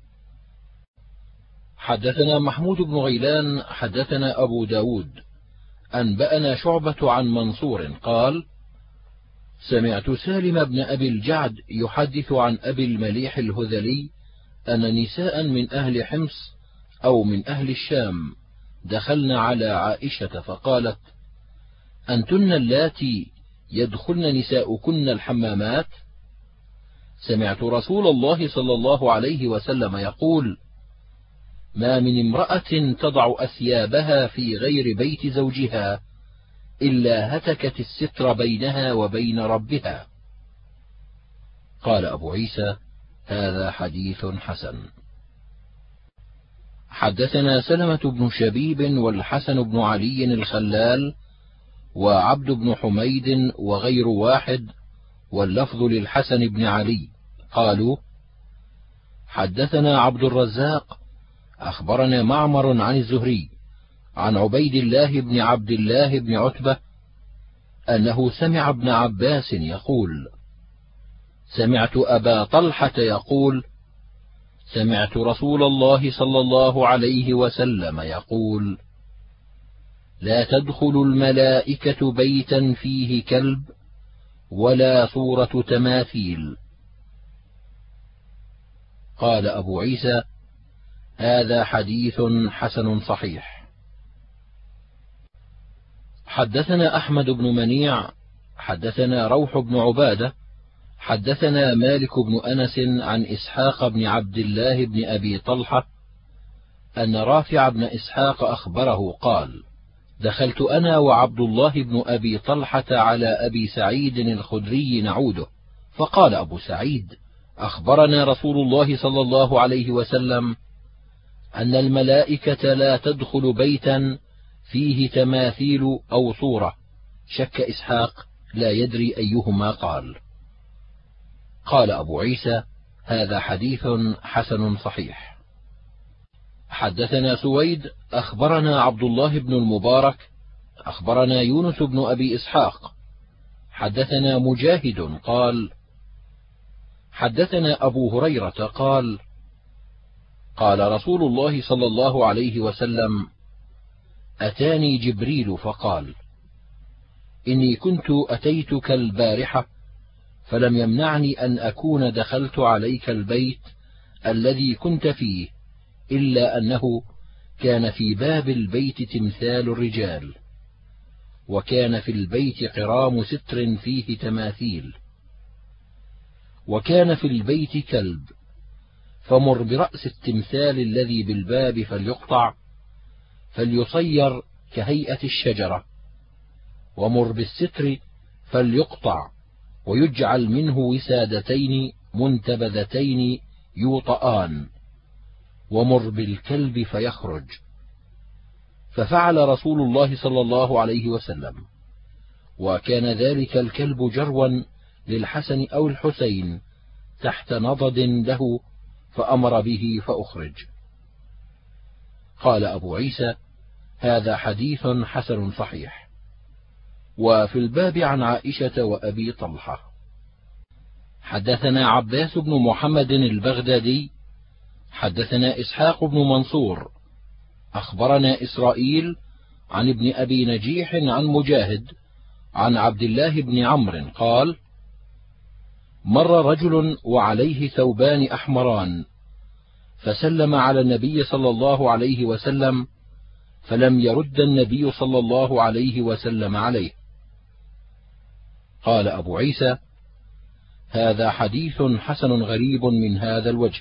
حدثنا محمود بن غيلان حدثنا أبو داود أنبأنا شعبة عن منصور قال: سمعت سالم بن أبي الجعد يحدث عن أبي المليح الهذلي أن نساء من أهل حمص أو من أهل الشام دخلن على عائشة فقالت: أنتن اللاتي يدخلن نساؤكن الحمامات؟ سمعت رسول الله صلى الله عليه وسلم يقول: ما من امرأة تضع أثيابها في غير بيت زوجها إلا هتكت الستر بينها وبين ربها. قال أبو عيسى: هذا حديث حسن. حدثنا سلمة بن شبيب والحسن بن علي الخلال وعبد بن حميد وغير واحد، واللفظ للحسن بن علي، قالوا: حدثنا عبد الرزاق أخبرنا معمر عن الزهري عن عبيد الله بن عبد الله بن عتبة أنه سمع ابن عباس يقول: سمعت أبا طلحة يقول: سمعت رسول الله صلى الله عليه وسلم يقول: لا تدخل الملائكة بيتا فيه كلب ولا صورة تماثيل. قال أبو عيسى: هذا حديث حسن صحيح. حدثنا أحمد بن منيع حدثنا روح بن عبادة حدثنا مالك بن أنس عن إسحاق بن عبد الله بن أبي طلحة أن رافع بن إسحاق أخبره قال: دخلت أنا وعبد الله بن أبي طلحة على أبي سعيد الخدري نعوده، فقال أبو سعيد: أخبرنا رسول الله صلى الله عليه وسلم أن الملائكة لا تدخل بيتا فيه تماثيل أو صورة. شك إسحاق لا يدري أيهما قال. قال أبو عيسى: هذا حديث حسن صحيح. حدثنا سويد أخبرنا عبد الله بن المبارك أخبرنا يونس بن أبي إسحاق حدثنا مجاهد قال: حدثنا أبو هريرة قال: قال رسول الله صلى الله عليه وسلم: أتاني جبريل فقال: إني كنت أتيتك البارحة فلم يمنعني أن أكون دخلت عليك البيت الذي كنت فيه، إلا أنه كان في باب البيت تمثال الرجال، وكان في البيت قرام ستر فيه تماثيل، وكان في البيت كلب، فمر برأس التمثال الذي بالباب فليقطع فليصير كهيئة الشجرة، ومر بالستر فليقطع ويجعل منه وسادتين منتبذتين يوطآن، ومر بالكلب فيخرج. ففعل رسول الله صلى الله عليه وسلم، وكان ذلك الكلب جروا للحسن أو الحسين تحت نضد له، فأمر به فأخرج. قال أبو عيسى: هذا حديث حسن صحيح. وفي الباب عن عائشة وأبي طلحة. حدثنا عباس بن محمد البغدادي حدثنا إسحاق بن منصور أخبرنا إسرائيل عن ابن أبي نجيح عن مجاهد عن عبد الله بن عمرو قال: مر رجل وعليه ثوبان أحمران، فسلم على النبي صلى الله عليه وسلم، فلم يرد النبي صلى الله عليه وسلم عليه. قال أبو عيسى: هذا حديث حسن غريب من هذا الوجه.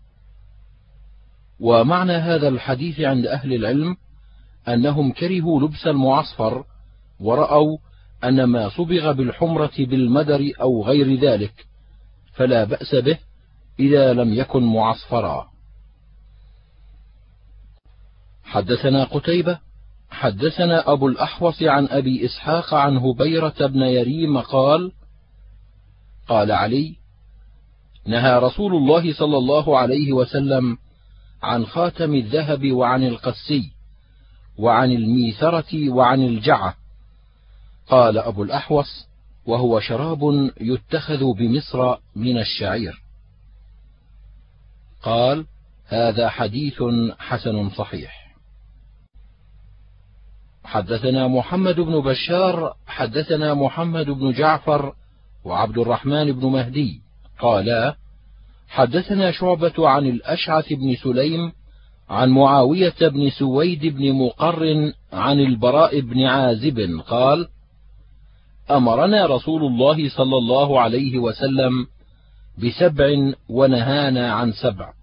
ومعنى هذا الحديث عند أهل العلم أنهم كرهوا لبس المعصفر، ورأوا أن ما صبغ بالحمرة بالمدر أو غير ذلك فلا بأس به إذا لم يكن معصفرا. حدثنا قتيبة حدثنا أبو الأحوص عن أبي إسحاق عن هبيرة بن يريم قال: قال علي: نهى رسول الله صلى الله عليه وسلم عن خاتم الذهب وعن القسي وعن الميثرة وعن الجعة. قال أبو الأحوص: وهو شراب يتخذ بمصر من الشعير. قال: هذا حديث حسن صحيح. حدثنا محمد بن بشار حدثنا محمد بن جعفر وعبد الرحمن بن مهدي قالا: حدثنا شعبة عن الأشعث بن سليم عن معاوية بن سويد بن مقر عن البراء بن عازب قال: أمرنا رسول الله صلى الله عليه وسلم ب7 ونهانا عن 7.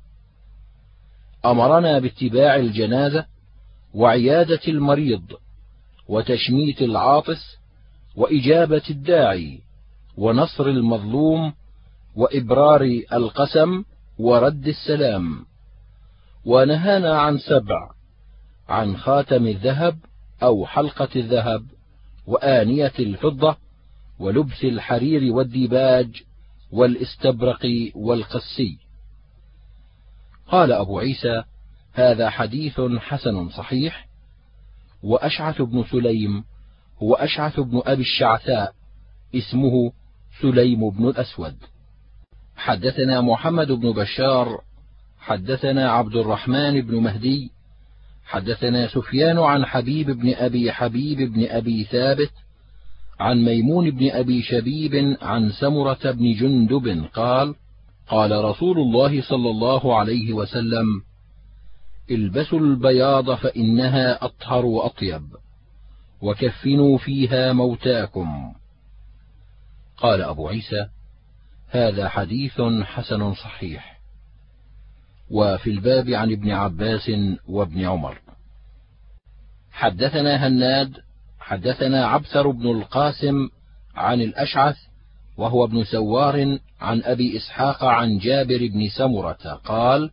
أمرنا باتباع الجنازة وعيادة المريض وتشميت العاطس وإجابة الداعي ونصر المظلوم وإبرار القسم ورد السلام. ونهانا عن 7: عن خاتم الذهب أو حلقة الذهب وآنية الفضة ولبس الحرير والديباج والاستبرق والقسي. قال أبو عيسى: هذا حديث حسن صحيح. وأشعث بن سليم هو أشعث بن أبي الشعثاء، اسمه سليم بن الأسود. حدثنا محمد بن بشار حدثنا عبد الرحمن بن مهدي حدثنا سفيان عن حبيب بن أبي حبيب بن أبي ثابت عن ميمون بن أبي شبيب عن سمرة بن جندب قال: قال رسول الله صلى الله عليه وسلم: البسوا البياض فإنها أطهر وأطيب، وكفنوا فيها موتاكم. قال أبو عيسى: هذا حديث حسن صحيح. وفي الباب عن ابن عباس وابن عمر. حدثنا هناد حدثنا عبثر بن القاسم عن الأشعث وهو ابن سوار عن أبي إسحاق عن جابر بن سمرة قال: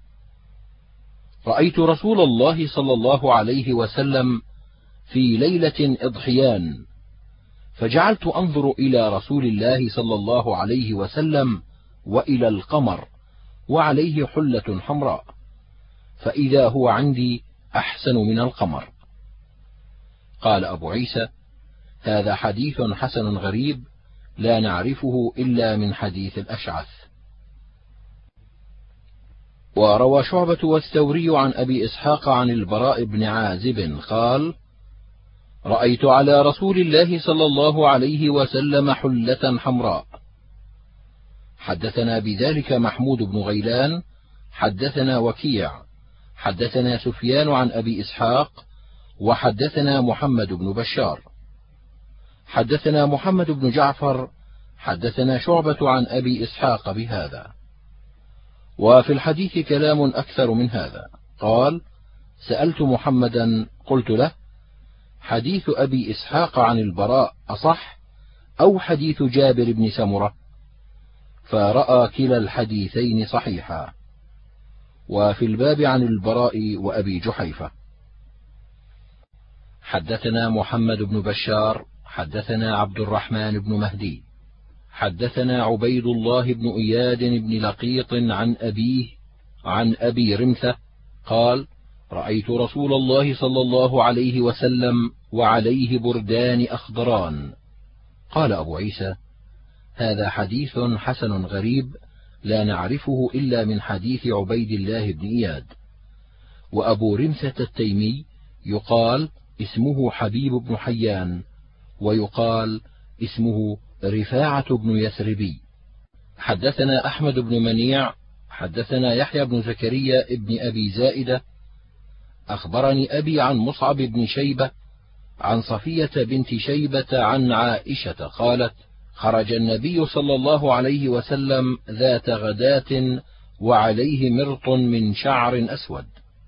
رأيت رسول الله صلى الله عليه وسلم في ليلة إضحيان، فجعلت أنظر إلى رسول الله صلى الله عليه وسلم وإلى القمر وعليه حلة حمراء، فإذا هو عندي أحسن من القمر. قال أبو عيسى: هذا حديث حسن غريب لا نعرفه إلا من حديث الأشعث. وروى شعبة والثوري عن أبي إسحاق عن البراء بن عازب قال: رأيت على رسول الله صلى الله عليه وسلم حلة حمراء. حدثنا بذلك محمود بن غيلان حدثنا وكيع حدثنا سفيان عن أبي إسحاق وحدثنا محمد بن بشار حدثنا محمد بن جعفر حدثنا شعبة عن أبي إسحاق بهذا. وفي الحديث كلام أكثر من هذا. قال: سألت محمدا قلت له: حديث أبي إسحاق عن البراء أصح أو حديث جابر بن سمرة؟ فرأى كلا الحديثين صحيحا. وفي الباب عن البراء وأبي جحيفة. حدثنا محمد بن بشار حدثنا عبد الرحمن بن مهدي حدثنا عبيد الله بن إياد بن لقيط عن أبيه عن أبي رمثة قال: رأيت رسول الله صلى الله عليه وسلم وعليه بردان أخضران. قال أبو عيسى: هذا حديث حسن غريب لا نعرفه إلا من حديث عبيد الله بن إياد. وأبو رمثة التيمي يقال اسمه حبيب بن حيان، ويقال اسمه رفاعة بن يثربي. حدثنا أحمد بن منيع حدثنا يحيى بن زكريا ابن أبي زائدة أخبرني أبي عن مصعب بن شيبة عن صفية بنت شيبة عن عائشة قالت: خرج النبي صلى الله عليه وسلم ذات غداة وعليه مرط من شعر أسود.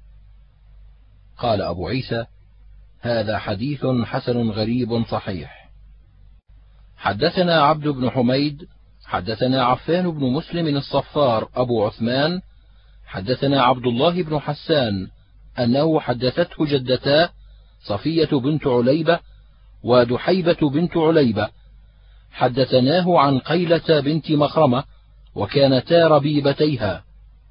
قال أبو عيسى: هذا حديث حسن غريب صحيح. حدثنا عبد بن حميد حدثنا عفان بن مسلم الصفار أبو عثمان حدثنا عبد الله بن حسان أنه حدثته جدتاه صفية بنت عليبة ودحيبة بنت عليبة حدثناه عن قيلة بنت مخرمة، وكانتا ربيبتيها.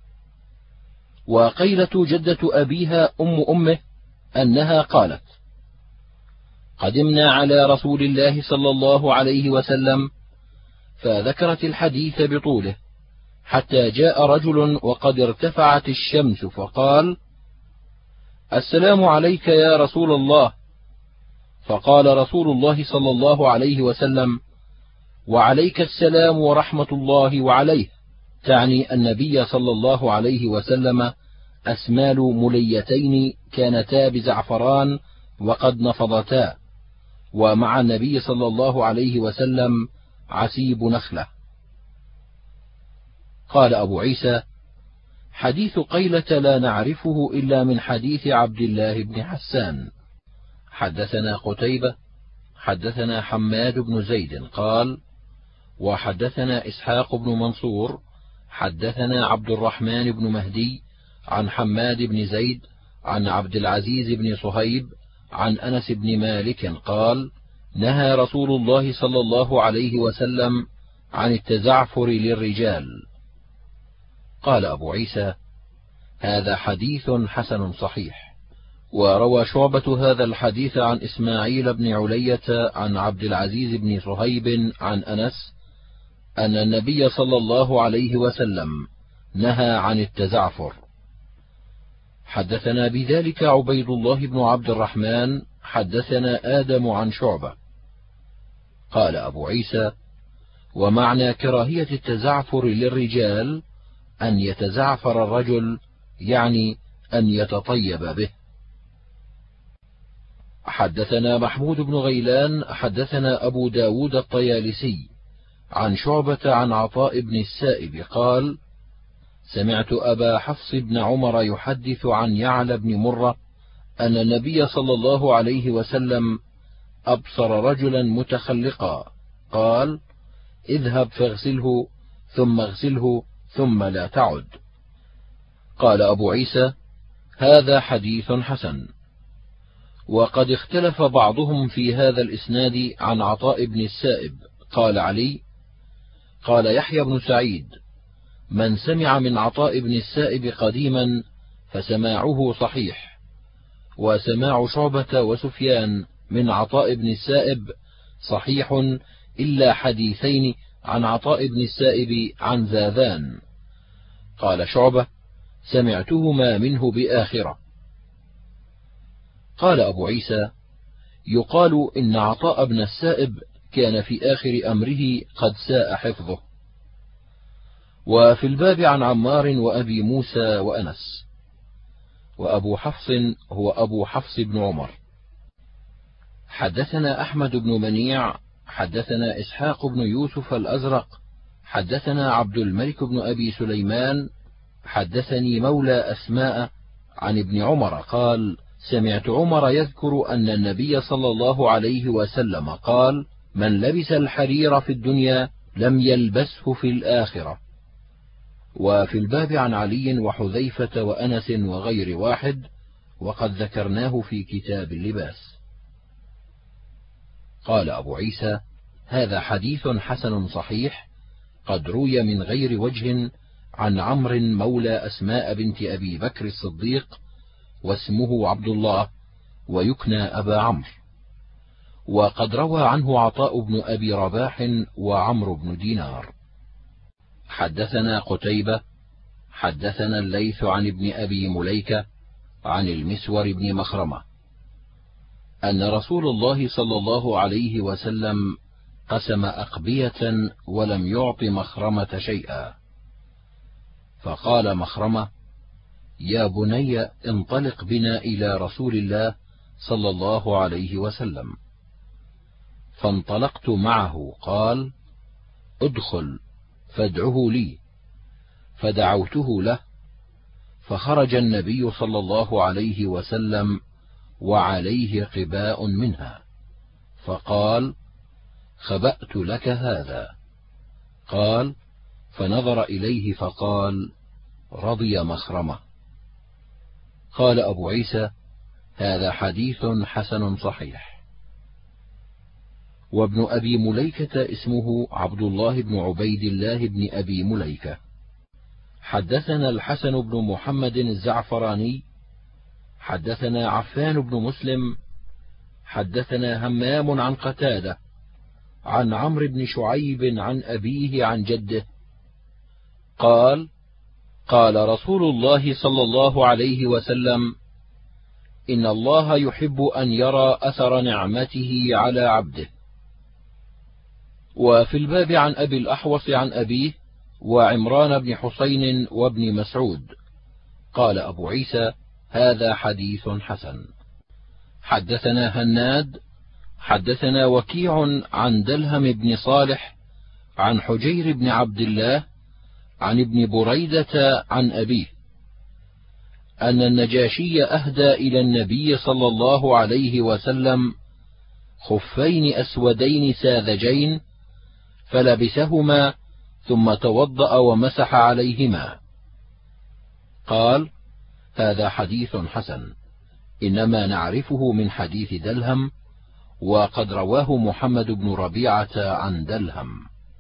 وقيلة جدة أبيها أمه أنها قالت: قدمنا على رسول الله صلى الله عليه وسلم، فذكرت الحديث بطوله حتى جاء رجل وقد ارتفعت الشمس فقال: السلام عليك يا رسول الله. فقال رسول الله صلى الله عليه وسلم: وعليك السلام ورحمة الله وعليه، تعني النبي صلى الله عليه وسلم، أسمال مليتين كانتا بزعفران وقد نفضتا، ومع النبي صلى الله عليه وسلم عسيب نخلة. قال أبو عيسى: حديث قيلة لا نعرفه إلا من حديث عبد الله بن حسان. حدثنا قتيبة حدثنا حماد بن زيد قال: وحدثنا إسحاق بن منصور حدثنا عبد الرحمن بن مهدي عن حماد بن زيد عن عبد العزيز بن صهيب عن أنس بن مالك قال: نهى رسول الله صلى الله عليه وسلم عن التزعفر للرجال. قال أبو عيسى: هذا حديث حسن صحيح. وروى شعبة هذا الحديث عن إسماعيل بن علية عن عبد العزيز بن صهيب عن أنس أن النبي صلى الله عليه وسلم نهى عن التزعفر. حدثنا بذلك عبيد الله بن عبد الرحمن حدثنا آدم عن شعبة. قال أبو عيسى: ومعنى كراهية التزعفر للرجال أن يتزعفر الرجل، يعني أن يتطيب به. حدثنا محمود بن غيلان حدثنا أبو داود الطيالسي عن شعبة عن عطاء بن السائب قال: سمعت أبا حفص بن عمر يحدث عن يعلى بن مرة أن النبي صلى الله عليه وسلم أبصر رجلا متخلقا، قال: اذهب فاغسله ثم اغسله ثم لا تعد. قال أبو عيسى: هذا حديث حسن. وقد اختلف بعضهم في هذا الإسناد عن عطاء بن السائب. قال علي: قال يحيى بن سعيد: من سمع من عطاء بن السائب قديما فسماعه صحيح، وسماع شعبة وسفيان من عطاء بن السائب صحيح إلا حديثين عن عطاء بن السائب عن زاذان. قال شعبة: سمعتهما منه بآخرة. قال أبو عيسى: يقال إن عطاء بن السائب كان في آخر أمره قد ساء حفظه. وفي الباب عن عمار وأبي موسى وأنس. وأبو حفص هو أبو حفص بن عمر. حدثنا أحمد بن منيع حدثنا إسحاق بن يوسف الأزرق حدثنا عبد الملك بن أبي سليمان حدثني مولى أسماء عن ابن عمر قال: سمعت عمر يذكر أن النبي صلى الله عليه وسلم قال: من لبس الحرير في الدنيا لم يلبسه في الآخرة. وفي الباب عن علي وحذيفة وأنس وغير واحد، وقد ذكرناه في كتاب اللباس. قال أبو عيسى: هذا حديث حسن صحيح، قد روي من غير وجه عن عمرو مولى أسماء بنت أبي بكر الصديق، واسمه عبد الله، ويكنى أبا عمرو. وقد روى عنه عطاء بن أبي رباح وعمرو بن دينار. حدثنا قتيبة حدثنا الليث عن ابن أبي مليكة عن المسور بن مخرمة أن رسول الله صلى الله عليه وسلم قسم أقبية ولم يعط مخرمة شيئا، فقال مخرمة: يا بني انطلق بنا إلى رسول الله صلى الله عليه وسلم. فانطلقت معه. قال: ادخل فادعه لي. فدعوته له، فخرج النبي صلى الله عليه وسلم وعليه قباء منها، فقال: خبأت لك هذا. قال: فنظر إليه فقال: رضي مخرمة. قال أبو عيسى: هذا حديث حسن صحيح. وابن أبي مليكة اسمه عبد الله بن عبيد الله بن أبي مليكة. حدثنا الحسن بن محمد الزعفراني حدثنا عفان بن مسلم حدثنا همام عن قتادة عن عمرو بن شعيب عن أبيه عن جده قال: قال رسول الله صلى الله عليه وسلم: إن الله يحب أن يرى أثر نعمته على عبده. وفي الباب عن أبي الأحوص عن أبيه وعمران بن حسين وابن مسعود. قال أبو عيسى: هذا حديث حسن. حدثنا هناد حدثنا وكيع عن دلهم بن صالح عن حجير بن عبد الله عن ابن بريدة عن أبيه أن النجاشي أهدى إلى النبي صلى الله عليه وسلم خفين أسودين ساذجين فلبسهما ثم توضأ ومسح عليهما. قال: هذا حديث حسن، إنما نعرفه من حديث دلهم، وقد رواه محمد بن ربيعة عن دلهم.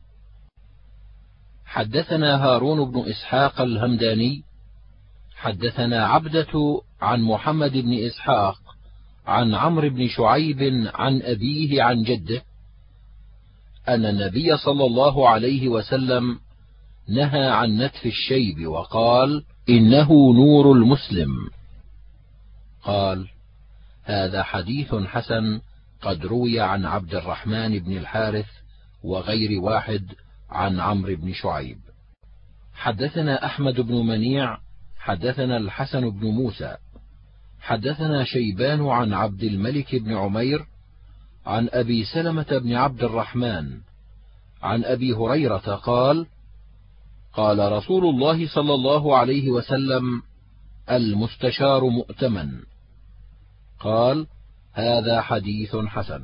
حدثنا هارون بن إسحاق الهمداني حدثنا عبدة عن محمد بن إسحاق عن عمرو بن شعيب عن أبيه عن جده أن النبي صلى الله عليه وسلم نهى عن نتف الشيب وقال: إنه نور المسلم. قال: هذا حديث حسن قد روي عن عبد الرحمن بن الحارث وغير واحد عن عمرو بن شعيب. حدثنا أحمد بن منيع حدثنا الحسن بن موسى حدثنا شيبان عن عبد الملك بن عمير عن أبي سلمة بن عبد الرحمن عن أبي هريرة قال: قال رسول الله صلى الله عليه وسلم: المستشار مؤتمن. قال: هذا حديث حسن.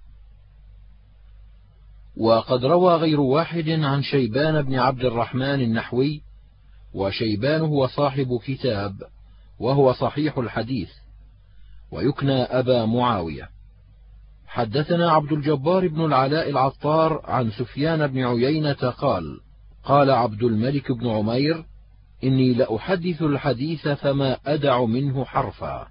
وقد روى غير واحد عن شيبان بن عبد الرحمن النحوي، وشيبان هو صاحب كتاب وهو صحيح الحديث ويكنى أبا معاوية. حدثنا عبد الجبار بن العلاء العطار عن سفيان بن عيينة قال: قال عبد الملك بن عمير: إني لأحدث الحديث فما أدع منه حرفا.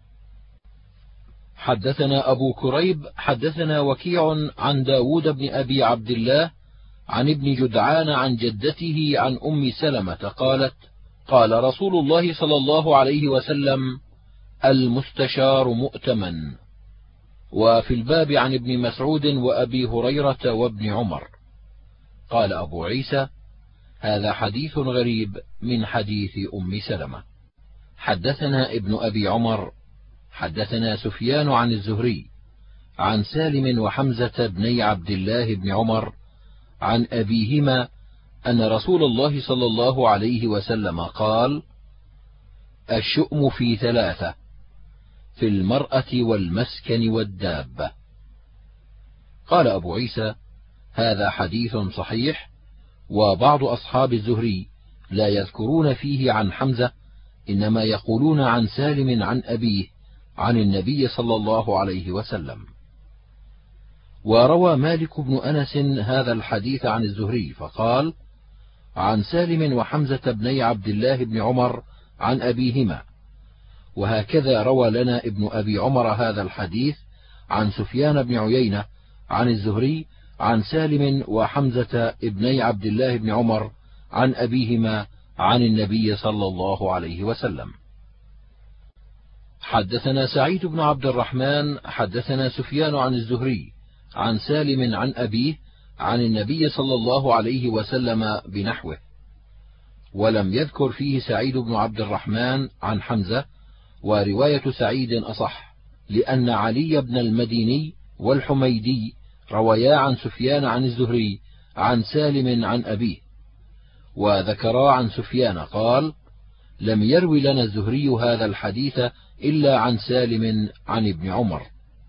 حدثنا أبو كريب حدثنا وكيع عن داود بن أبي عبد الله عن ابن جدعان عن جدته عن أم سلمة قالت: قال رسول الله صلى الله عليه وسلم: المستشار مؤتمن. وفي الباب عن ابن مسعود وأبي هريرة وابن عمر. قال أبو عيسى: هذا حديث غريب من حديث أم سلمة. حدثنا ابن أبي عمر حدثنا سفيان عن الزهري عن سالم وحمزة بني عبد الله بن عمر عن أبيهما أن رسول الله صلى الله عليه وسلم قال: الشؤم في ثلاثة: في المرأة والمسكن والدابة. قال أبو عيسى: هذا حديث صحيح. وبعض أصحاب الزهري لا يذكرون فيه عن حمزة، إنما يقولون عن سالم عن أبيه عن النبي صلى الله عليه وسلم. وروى مالك بن أنس هذا الحديث عن الزهري فقال: عن سالم وحمزة بني عبد الله بن عمر عن أبيهما. وهكذا روى لنا ابن أبي عمر هذا الحديث عن سفيان بن عيينة عن الزهري عن سالم وحمزة ابني عبد الله بن عمر عن أبيهما عن النبي صلى الله عليه وسلم. حدثنا سعيد بن عبد الرحمن حدثنا سفيان عن الزهري عن سالم عن أبيه عن النبي صلى الله عليه وسلم بنحوه، ولم يذكر فيه سعيد بن عبد الرحمن عن حمزة. ورواية سعيد أصح، لأن علي بن المديني والحميدي رويا عن سفيان عن الزهري عن سالم عن أبيه، وذكرا عن سفيان قال: لم يروي لنا الزهري هذا الحديث إلا عن سالم عن ابن عمر.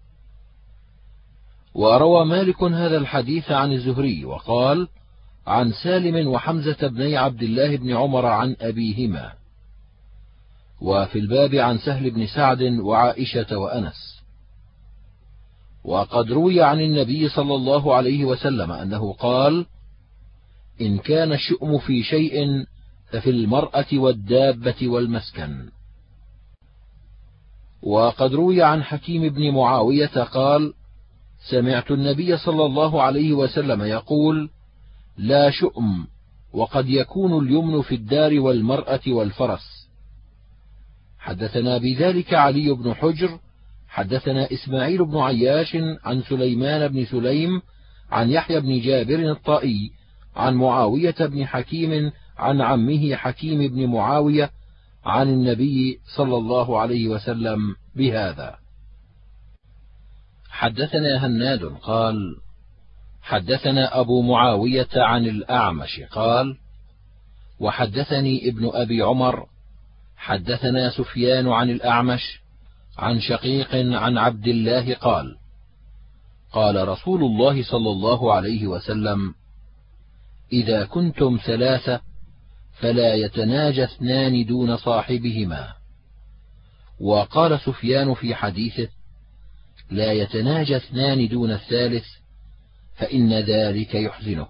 وروى مالك هذا الحديث عن الزهري وقال: عن سالم وحمزة بني عبد الله بن عمر عن أبيهما. وفي الباب عن سهل بن سعد وعائشة وأنس. وقد روي عن النبي صلى الله عليه وسلم أنه قال: إن كان الشؤم في شيء ففي المرأة والدابة والمسكن. وقد روي عن حكيم بن معاوية قال: سمعت النبي صلى الله عليه وسلم يقول: لا شؤم، وقد يكون اليمن في الدار والمرأة والفرس. حدثنا بذلك علي بن حجر حدثنا إسماعيل بن عياش عن سليمان بن سليم عن يحيى بن جابر الطائي عن معاوية بن حكيم عن عمه حكيم بن معاوية عن النبي صلى الله عليه وسلم بهذا. حدثنا هناد قال: حدثنا أبو معاوية عن الأعمش قال: وحدثني ابن أبي عمر حدثنا سفيان عن الأعمش عن شقيق عن عبد الله قال: قال رسول الله صلى الله عليه وسلم: إذا كنتم ثلاثة فلا يتناجى اثنان دون صاحبهما. وقال سفيان في حديثه: لا يتناجى اثنان دون الثالث فإن ذلك يحزنه.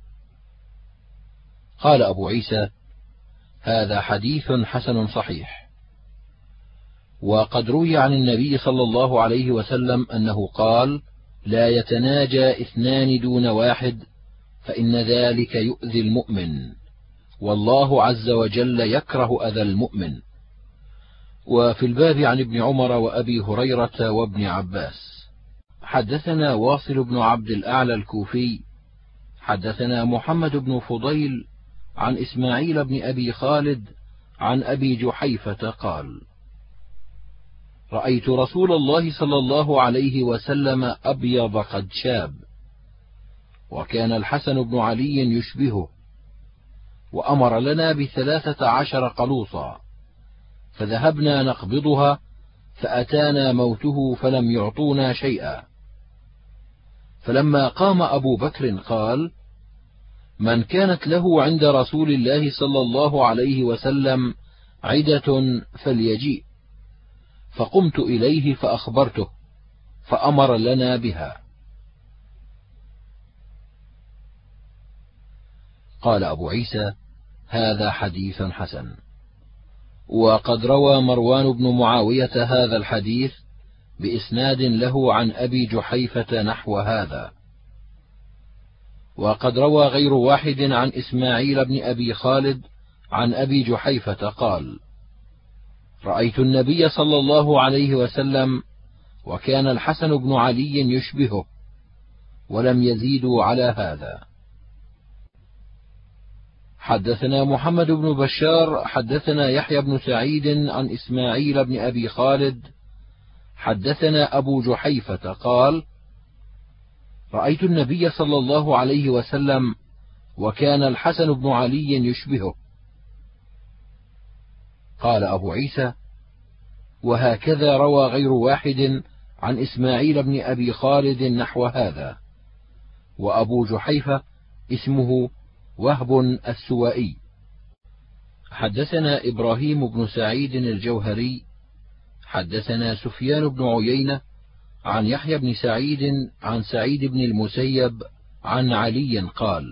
قال أبو عيسى: هذا حديث حسن صحيح. وقد روي عن النبي صلى الله عليه وسلم أنه قال: لا يتناجى اثنان دون واحد فإن ذلك يؤذي المؤمن، والله عز وجل يكره أذى المؤمن. وفي الباب عن ابن عمر وأبي هريرة وابن عباس. حدثنا واصل بن عبد الأعلى الكوفي حدثنا محمد بن فضيل عن إسماعيل بن أبي خالد عن أبي جحيفة قال: رأيت رسول الله صلى الله عليه وسلم أبيض قد شاب، وكان الحسن بن علي يشبهه، وأمر لنا ب13 قلوصا، فذهبنا نقبضها فأتانا موته فلم يعطونا شيئا. فلما قام أبو بكر قال: من كانت له عند رسول الله صلى الله عليه وسلم عدة فليجيء. فقمت إليه فأخبرته فأمر لنا بها. قال أبو عيسى: هذا حديث حسن. وقد روى مروان بن معاوية هذا الحديث بإسناد له عن أبي جحيفة نحو هذا. وقد روى غير واحد عن إسماعيل بن أبي خالد عن أبي جحيفة قال: رأيت النبي صلى الله عليه وسلم وكان الحسن بن علي يشبهه، ولم يزيدوا على هذا. حدثنا محمد بن بشار حدثنا يحيى بن سعيد عن إسماعيل بن أبي خالد حدثنا أبو جحيفة قال: رأيت النبي صلى الله عليه وسلم وكان الحسن بن علي يشبهه. قال أبو عيسى: وهكذا روى غير واحد عن إسماعيل بن أبي خالد نحو هذا. وأبو جحيفة اسمه وهب السوائي. حدثنا إبراهيم بن سعيد الجوهري حدثنا سفيان بن عيينة عن يحيى بن سعيد عن سعيد بن المسيب عن علي قال: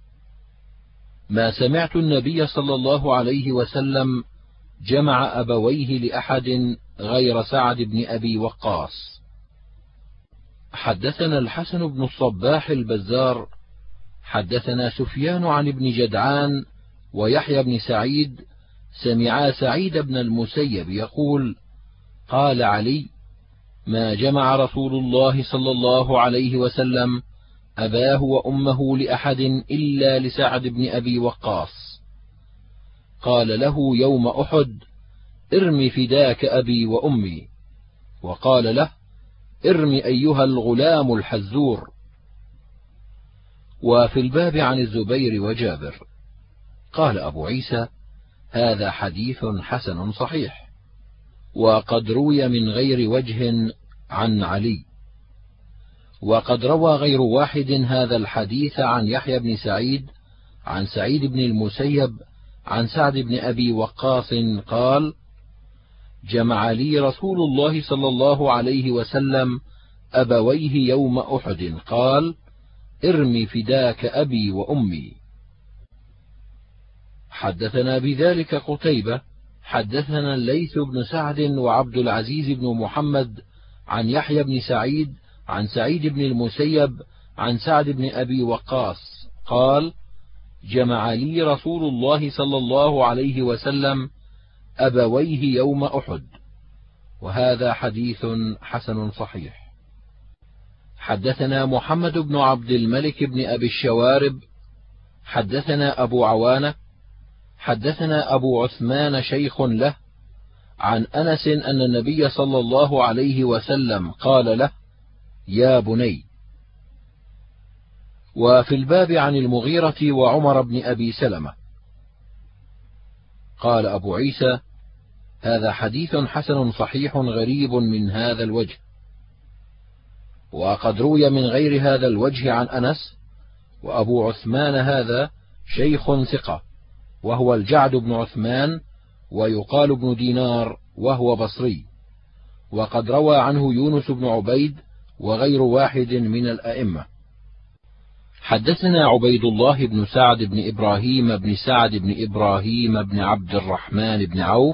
ما سمعت النبي صلى الله عليه وسلم جمع أبويه لأحد غير سعد بن أبي وقاص. حدثنا الحسن بن الصباح البزار حدثنا سفيان عن ابن جدعان ويحيى بن سعيد سمعا سعيد بن المسيب يقول: قال علي: ما جمع رسول الله صلى الله عليه وسلم أباه وأمه لأحد إلا لسعد بن أبي وقاص. قال له يوم أحد: ارم فداك أبي وأمي. وقال له: ارم أيها الغلام الحزور. وفي الباب عن الزبير وجابر. قال أبو عيسى: هذا حديث حسن صحيح. وقد روي من غير وجه عن علي. وقد روى غير واحد هذا الحديث عن يحيى بن سعيد عن سعيد بن المسيب عن سعد بن أبي وقاص قال: جمع لي رسول الله صلى الله عليه وسلم أبويه يوم أحد، قال: ارم فداك أبي وأمي. حدثنا بذلك قتيبة حدثنا الليث بن سعد وعبد العزيز بن محمد عن يحيى بن سعيد عن سعيد بن المسيب عن سعد بن أبي وقاص قال: جمع لي رسول الله صلى الله عليه وسلم أبويه يوم أحد. وهذا حديث حسن صحيح. حدثنا محمد بن عبد الملك بن أبي الشوارب حدثنا أبو عوانة حدثنا أبو عثمان شيخ له عن أنس أن النبي صلى الله عليه وسلم قال له: يا بني. وفي الباب عن المغيرة وعمر بن أبي سلمة. قال أبو عيسى: هذا حديث حسن صحيح غريب من هذا الوجه. وقد روي من غير هذا الوجه عن أنس. وأبو عثمان هذا شيخ ثقة، وهو الجعد بن عثمان، ويقال ابن دينار، وهو بصري. وقد روى عنه يونس بن عبيد وغير واحد من الأئمة. حدثنا عبيد الله بن سعد بن إبراهيم بن سعد بن إبراهيم بن عبد الرحمن بن عوف.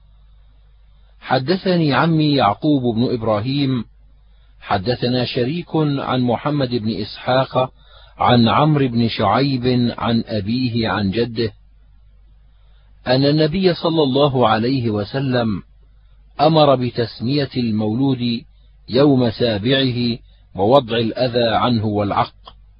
حدثني عمي يعقوب بن إبراهيم حدثنا شريك عن محمد بن إسحاق عن عمرو بن شعيب عن أبيه عن جده أن النبي صلى الله عليه وسلم أمر بتسمية المولود يوم سابعه ووضع الأذى عنه والعق.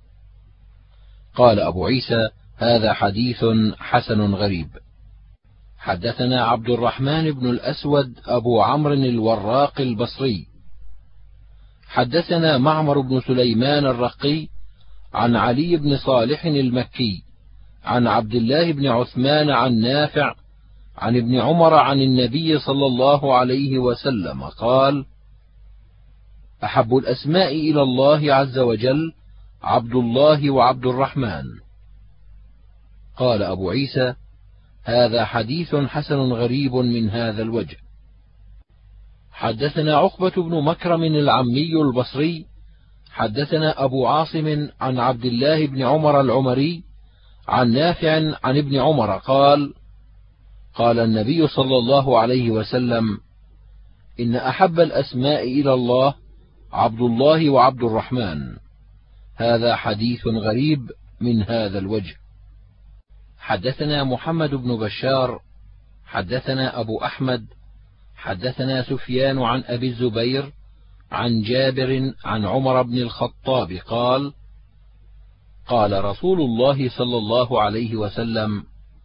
قال أبو عيسى: هذا حديث حسن غريب. حدثنا عبد الرحمن بن الأسود أبو عمرو الوراق البصري. حدثنا معمر بن سليمان الرقي عن علي بن صالح المكي عن عبد الله بن عثمان عن نافع عن ابن عمر عن النبي صلى الله عليه وسلم قال: أحب الأسماء إلى الله عز وجل عبد الله وعبد الرحمن. قال أبو عيسى: هذا حديث حسن غريب من هذا الوجه. حدثنا عقبة بن مكرم العمي البصري حدثنا أبو عاصم عن عبد الله بن عمر العمري عن نافع عن ابن عمر قال: قال النبي صلى الله عليه وسلم: إن أحب الأسماء إلى الله عبد الله وعبد الرحمن. هذا حديث غريب من هذا الوجه. حدثنا محمد بن بشار حدثنا أبو أحمد حدثنا سفيان عن أبي الزبير عن جابر عن عمر بن الخطاب قال: قال رسول الله صلى الله عليه وسلم: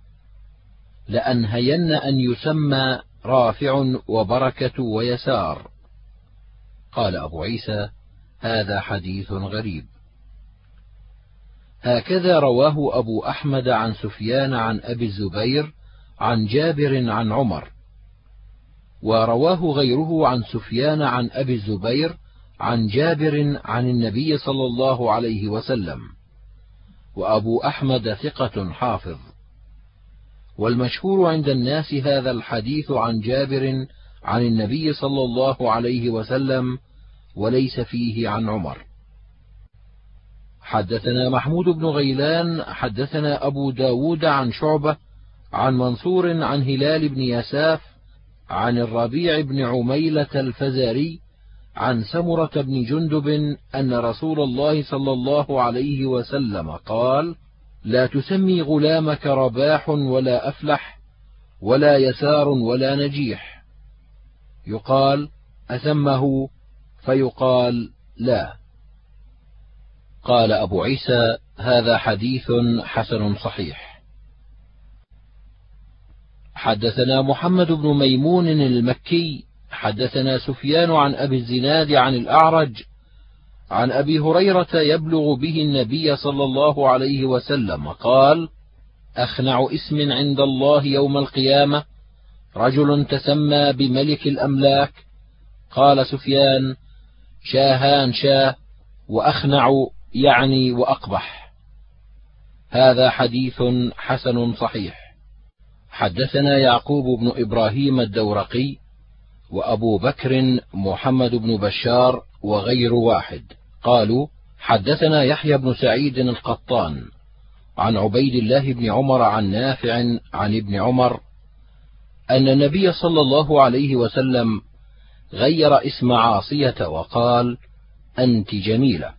لأنهين أن يسمى رافع وبركة ويسار. قال أبو عيسى: هذا حديث غريب. هكذا رواه أبو أحمد عن سفيان عن أبي الزبير عن جابر عن عمر. ورواه غيره عن سفيان عن أبي الزبير عن جابر عن النبي صلى الله عليه وسلم. وأبو أحمد ثقة حافظ. والمشهور عند الناس هذا الحديث عن جابر عن النبي صلى الله عليه وسلم، وليس فيه عن عمر. حدثنا محمود بن غيلان حدثنا أبو داود عن شعبة عن منصور عن هلال بن يساف عن الربيع بن عميلة الفزاري عن سمرة بن جندب أن رسول الله صلى الله عليه وسلم قال: لا تسمي غلامك رباح ولا أفلح ولا يسار ولا نجيح. يقال: أسمه؟ فيقال: لا. قال أبو عيسى: هذا حديث حسن صحيح. حدثنا محمد بن ميمون المكي حدثنا سفيان عن أبي الزناد عن الأعرج عن أبي هريرة يبلغ به النبي صلى الله عليه وسلم قال: أخنع اسم عند الله يوم القيامة رجل تسمى بملك الأملاك. قال سفيان: شاهان شاه، وأخنع يعني وأقبح. هذا حديث حسن صحيح. حدثنا يعقوب بن إبراهيم الدورقي وأبو بكر محمد بن بشار وغير واحد قالوا: حدثنا يحيى بن سعيد القطان عن عبيد الله بن عمر عن نافع عن ابن عمر أن النبي صلى الله عليه وسلم غير اسم عاصية وقال: أنت جميلة.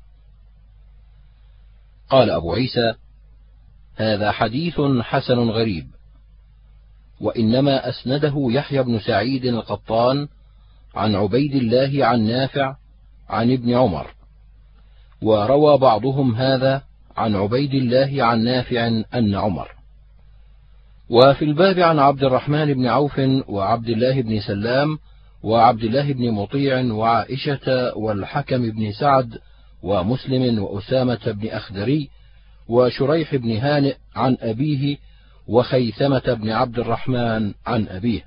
قال أبو عيسى: هذا حديث حسن غريب، وإنما أسنده يحيى بن سعيد القطان عن عبيد الله عن نافع عن ابن عمر، وروى بعضهم هذا عن عبيد الله عن نافع أن عمر. وفي الباب عن عبد الرحمن بن عوف وعبد الله بن سلام وعبد الله بن مطيع وعائشة والحكم بن سعد ومسلم وأسامة بن أخدري وشريح بن هانئ عن أبيه وخيثمة بن عبد الرحمن عن أبيه.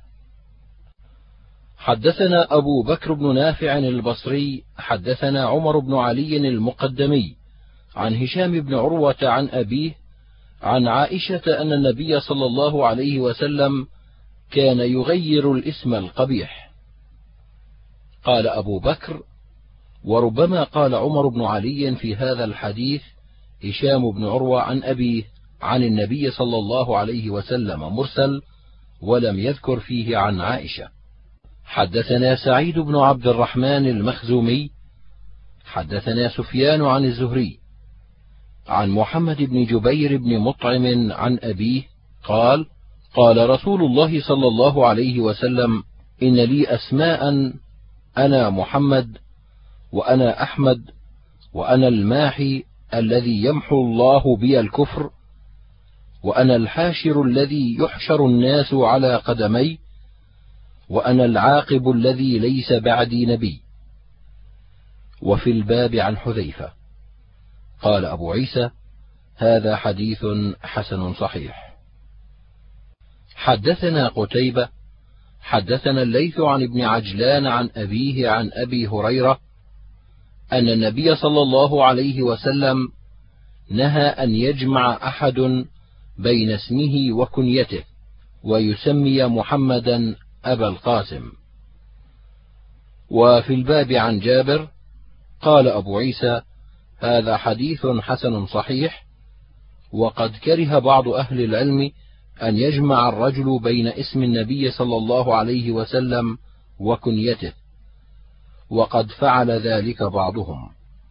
حدثنا أبو بكر بن نافع البصري حدثنا عمر بن علي المقدمي عن هشام بن عروة عن أبيه عن عائشة أن النبي صلى الله عليه وسلم كان يغير الاسم القبيح. قال أبو بكر: وربما قال عمر بن علي في هذا الحديث هشام بن عروة عن أبيه عن النبي صلى الله عليه وسلم مرسل، ولم يذكر فيه عن عائشة. حدثنا سعيد بن عبد الرحمن المخزومي حدثنا سفيان عن الزهري عن محمد بن جبير بن مطعم عن أبيه قال: قال رسول الله صلى الله عليه وسلم: إن لي أسماء، أنا محمد، وأنا أحمد، وأنا الماحي الذي يمحو الله بي الكفر، وأنا الحاشر الذي يحشر الناس على قدمي، وأنا العاقب الذي ليس بعدي نبي. وفي الباب عن حذيفة. قال أبو عيسى: هذا حديث حسن صحيح. حدثنا قتيبة حدثنا الليث عن ابن عجلان عن أبيه عن أبي هريرة أن النبي صلى الله عليه وسلم نهى أن يجمع أحد بين اسمه وكنيته ويسمي محمدا أبا القاسم. وفي الباب عن جابر. قال أبو عيسى: هذا حديث حسن صحيح. وقد كره بعض أهل العلم أن يجمع الرجل بين اسم النبي صلى الله عليه وسلم وكنيته، وقد فعل ذلك بعضهم.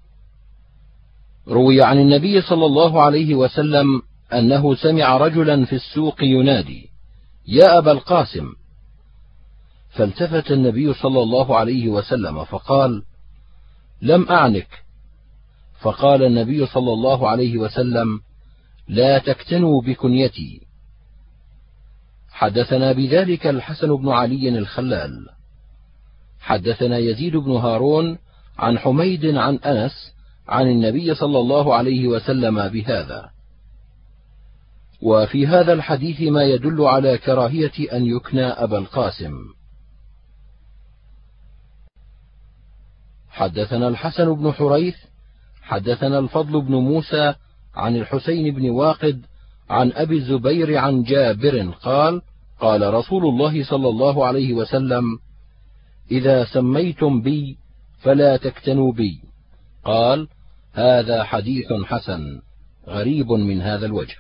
روي عن النبي صلى الله عليه وسلم أنه سمع رجلا في السوق ينادي: يا أبا القاسم، فالتفت النبي صلى الله عليه وسلم فقال: لم أعنك. فقال النبي صلى الله عليه وسلم: لا تكتنوا بكنيتي. حدثنا بذلك الحسن بن علي الخلال. حدثنا يزيد بن هارون عن حميد عن أنس عن النبي صلى الله عليه وسلم بهذا. وفي هذا الحديث ما يدل على كراهية أن يكنى أبا القاسم. حدثنا الحسن بن حريث حدثنا الفضل بن موسى عن الحسين بن واقد عن أبي الزبير عن جابر قال: قال رسول الله صلى الله عليه وسلم: إذا سميتم بي فلا تكتنوا بي. قال: هذا حديث حسن غريب من هذا الوجه.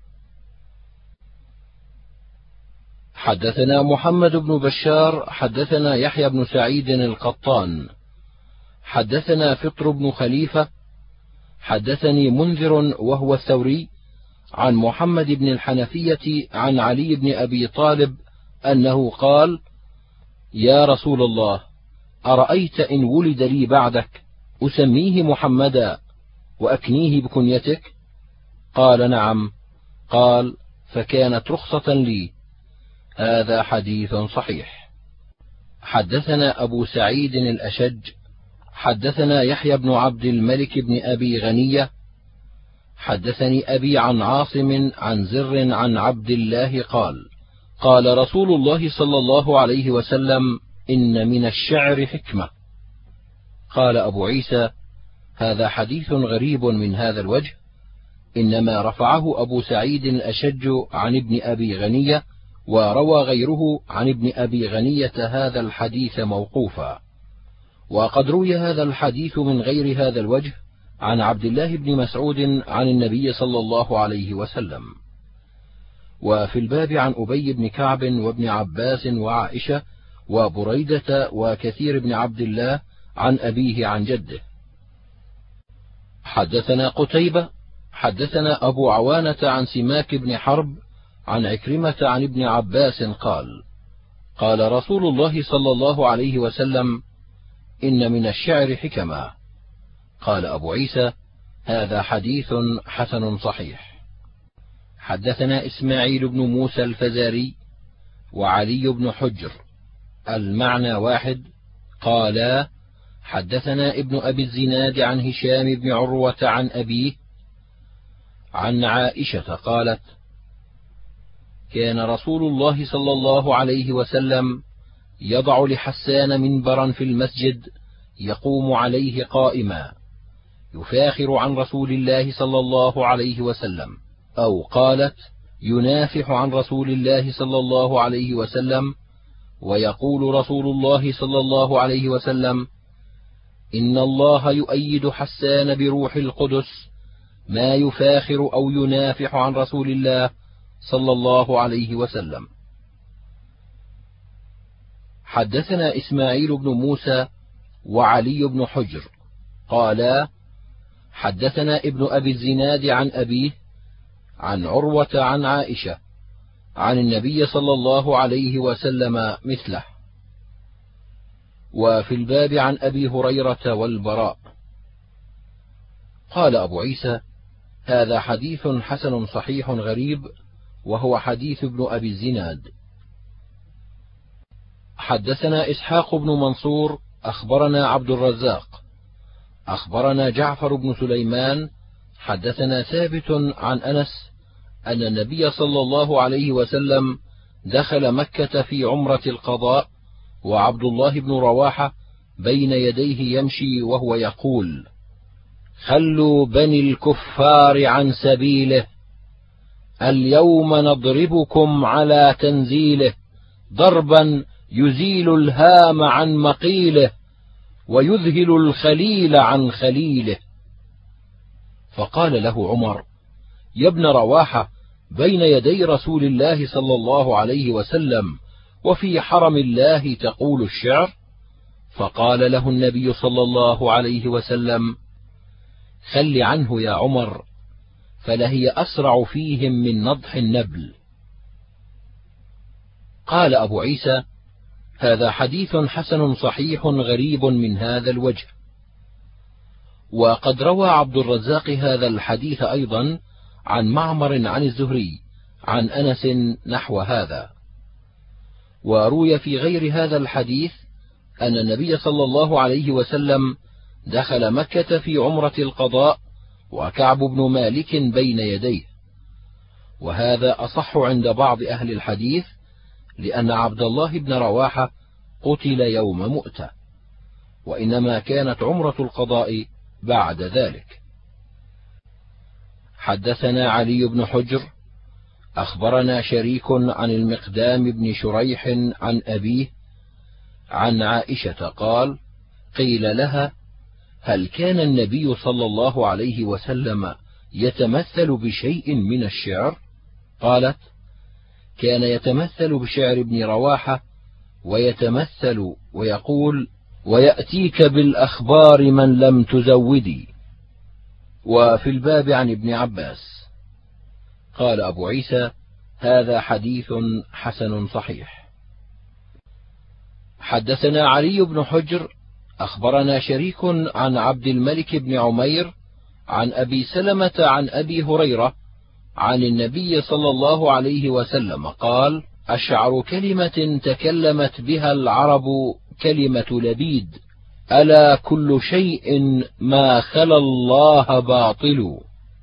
حدثنا محمد بن بشار حدثنا يحيى بن سعيد القطان حدثنا فطر بن خليفة حدثني منذر وهو الثوري عن محمد بن الحنفية عن علي بن أبي طالب أنه قال: يا رسول الله، أرأيت إن ولد لي بعدك أسميه محمدا وأكنيه بكنيتك؟ قال: نعم. قال: فكانت رخصة لي. هذا حديث صحيح. حدثنا أبو سعيد الأشج حدثنا يحيى بن عبد الملك بن أبي غنية حدثني أبي عن عاصم عن زر عن عبد الله قال: قال رسول الله صلى الله عليه وسلم: إن من الشعر حكمة. قال أبو عيسى: هذا حديث غريب من هذا الوجه، إنما رفعه أبو سعيد الأشج عن ابن أبي غنية وروى غيره عن ابن أبي غنية هذا الحديث موقوفا. وقد روي هذا الحديث من غير هذا الوجه عن عبد الله بن مسعود عن النبي صلى الله عليه وسلم. وفي الباب عن أبي بن كعب وابن عباس وعائشة وبريدة وكثير بن عبد الله عن أبيه عن جده. حدثنا قتيبة حدثنا أبو عوانة عن سماك بن حرب عن عكرمة عن ابن عباس قال: قال رسول الله صلى الله عليه وسلم: إن من الشعر حكما. قال أبو عيسى: هذا حديث حسن صحيح. حدثنا إسماعيل بن موسى الفزاري وعلي بن حجر المعنى واحد قالا: حدثنا ابن أبي الزناد عن هشام بن عروة عن أبيه عن عائشة قالت: كان رسول الله صلى الله عليه وسلم يضع لحسان منبرا في المسجد يقوم عليه قائما يفاخر عن رسول الله صلى الله عليه وسلم، أو قالت: ينافح عن رسول الله صلى الله عليه وسلم، ويقول رسول الله صلى الله عليه وسلم: إن الله يؤيد حسان بروح القدس ما يفاخر أو ينافح عن رسول الله صلى الله عليه وسلم. حدثنا إسماعيل بن موسى وعلي بن حجر قالا: حدثنا ابن أبي الزناد عن أبيه عن عروة عن عائشة عن النبي صلى الله عليه وسلم مثله. وفي الباب عن أبي هريرة والبراء. قال أبو عيسى: هذا حديث حسن صحيح غريب، وهو حديث ابن أبي الزناد. حدثنا إسحاق بن منصور أخبرنا عبد الرزاق أخبرنا جعفر بن سليمان حدثنا ثابت عن أنس أن النبي صلى الله عليه وسلم دخل مكة في عمرة القضاء، وعبد الله بن رواحة بين يديه يمشي وهو يقول: خلوا بني الكفار عن سبيله، اليوم نضربكم على تنزيله، ضربا يزيل الهام عن مقيله ويذهل الخليل عن خليله. فقال له عمر: يا ابن رواحة، بين يدي رسول الله صلى الله عليه وسلم وفي حرم الله تقول الشعر؟ فقال له النبي صلى الله عليه وسلم: خل عنه يا عمر، فلهي أسرع فيهم من نضح النبل. قال أبو عيسى: هذا حديث حسن صحيح غريب من هذا الوجه. وقد روى عبد الرزاق هذا الحديث أيضا عن معمر عن الزهري عن أنس نحو هذا. وروي في غير هذا الحديث أن النبي صلى الله عليه وسلم دخل مكة في عمرة القضاء وكعب بن مالك بين يديه، وهذا أصح عند بعض أهل الحديث، لأن عبد الله بن رواحة قتل يوم مؤتة، وإنما كانت عمرة القضاء بعد ذلك. حدثنا علي بن حجر أخبرنا شريك عن المقدام بن شريح عن أبيه عن عائشة قال: قيل لها: هل كان النبي صلى الله عليه وسلم يتمثل بشيء من الشعر؟ قالت: كان يتمثل بشعر ابن رواحة، ويتمثل ويقول: ويأتيك بالأخبار من لم تزودي. وفي الباب عن ابن عباس. قال أبو عيسى: هذا حديث حسن صحيح. حدثنا علي بن حجر أخبرنا شريك عن عبد الملك بن عمير عن أبي سلمة عن أبي هريرة عن النبي صلى الله عليه وسلم قال: أشعر كلمة تكلمت بها العرب كلمة لبيد: ألا كل شيء ما خلا الله باطل.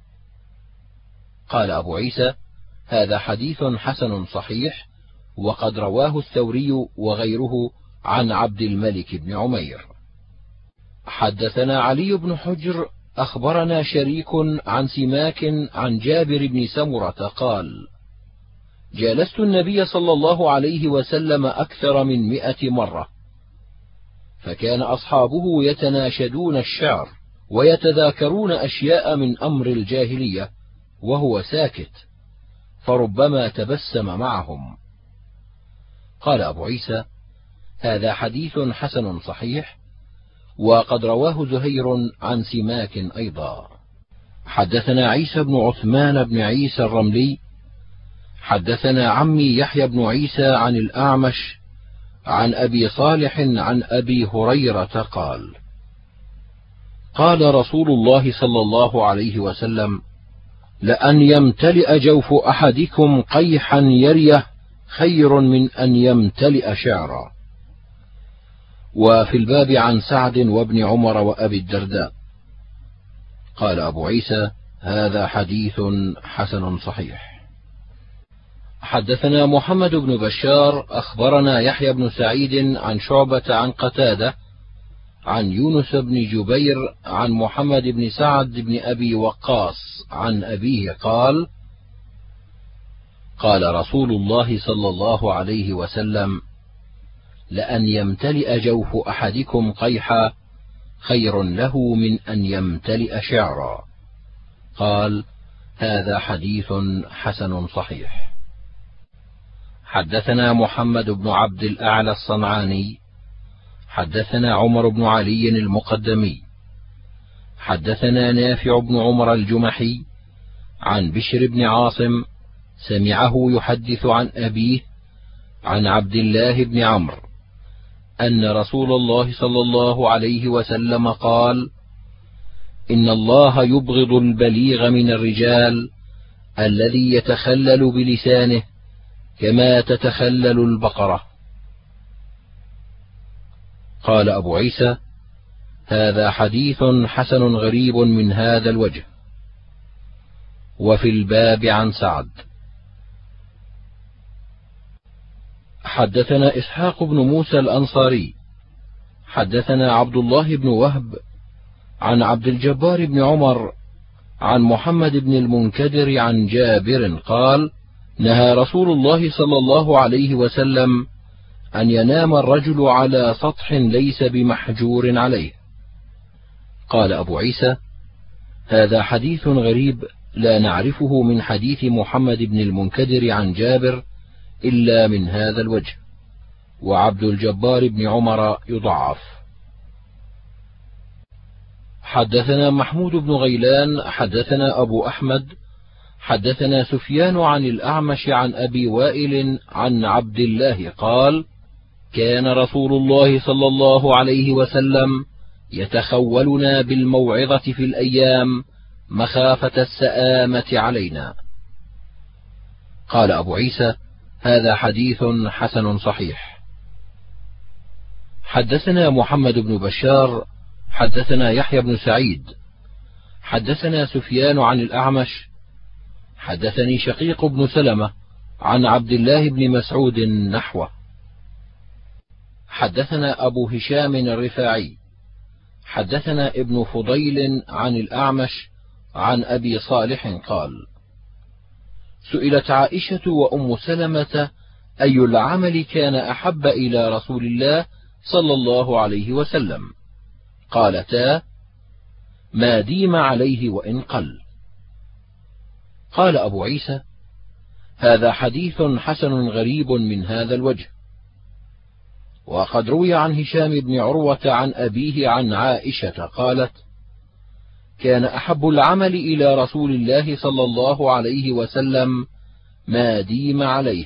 قال أبو عيسى: هذا حديث حسن صحيح، وقد رواه الثوري وغيره عن عبد الملك بن عمير. حدثنا علي بن حجر أخبرنا شريك عن سماك عن جابر بن سمرة قال: جالست النبي صلى الله عليه وسلم أكثر من 100 مرة، فكان أصحابه يتناشدون الشعر ويتذاكرون أشياء من أمر الجاهلية وهو ساكت، فربما تبسم معهم. قال أبو عيسى: هذا حديث حسن صحيح، وقد رواه زهير عن سماك أيضا. حدثنا عيسى بن عثمان بن عيسى الرملي حدثنا عمي يحيى بن عيسى عن الأعمش عن أبي صالح عن أبي هريرة قال: قال رسول الله صلى الله عليه وسلم: لأن يمتلئ جوف أحدكم قيحا يريه خير من أن يمتلئ شعرا. وفي الباب عن سعد وابن عمر وأبي الدرداء. قال أبو عيسى: هذا حديث حسن صحيح. حدثنا محمد بن بشار أخبرنا يحيى بن سعيد عن شعبة عن قتادة عن يونس بن جبير عن محمد بن سعد بن أبي وقاص عن أبيه قال: قال رسول الله صلى الله عليه وسلم: لأن يمتلئ جوف أحدكم قيحا خير له من أن يمتلئ شعرا. قال: هذا حديث حسن صحيح. حدثنا محمد بن عبد الأعلى الصنعاني حدثنا عمر بن علي المقدمي حدثنا نافع بن عمر الجمحي عن بشر بن عاصم سمعه يحدث عن أبيه عن عبد الله بن عمرو أن رسول الله صلى الله عليه وسلم قال: إن الله يبغض البليغ من الرجال الذي يتخلل بلسانه كما تتخلل البقرة. قال أبو عيسى: هذا حديث حسن غريب من هذا الوجه. وفي الباب عن سعد. حدثنا إسحاق بن موسى الأنصاري حدثنا عبد الله بن وهب عن عبد الجبار بن عمر عن محمد بن المنكدر عن جابر قال: نهى رسول الله صلى الله عليه وسلم أن ينام الرجل على سطح ليس بمحجور عليه. قال أبو عيسى: هذا حديث غريب لا نعرفه من حديث محمد بن المنكدر عن جابر إلا من هذا الوجه، وعبد الجبار بن عمر يضعف. حدثنا محمود بن غيلان حدثنا أبو أحمد حدثنا سفيان عن الأعمش عن أبي وائل عن عبد الله قال: كان رسول الله صلى الله عليه وسلم يتخولنا بالموعظة في الأيام مخافة السآمة علينا. قال أبو عيسى: هذا حديث حسن صحيح. حدثنا محمد بن بشار حدثنا يحيى بن سعيد حدثنا سفيان عن الأعمش حدثني شقيق بن سلمة عن عبد الله بن مسعود نحوه. حدثنا أبو هشام الرفاعي حدثنا ابن فضيل عن الأعمش عن أبي صالح قال: سئلت عائشة وأم سلمة أي العمل كان أحب إلى رسول الله صلى الله عليه وسلم؟ قالتا: ما ديم عليه وإن قل. قال أبو عيسى: هذا حديث حسن غريب من هذا الوجه. وقد روي عن هشام بن عروة عن أبيه عن عائشة قالت: كان أحب العمل إلى رسول الله صلى الله عليه وسلم ما ديم عليه.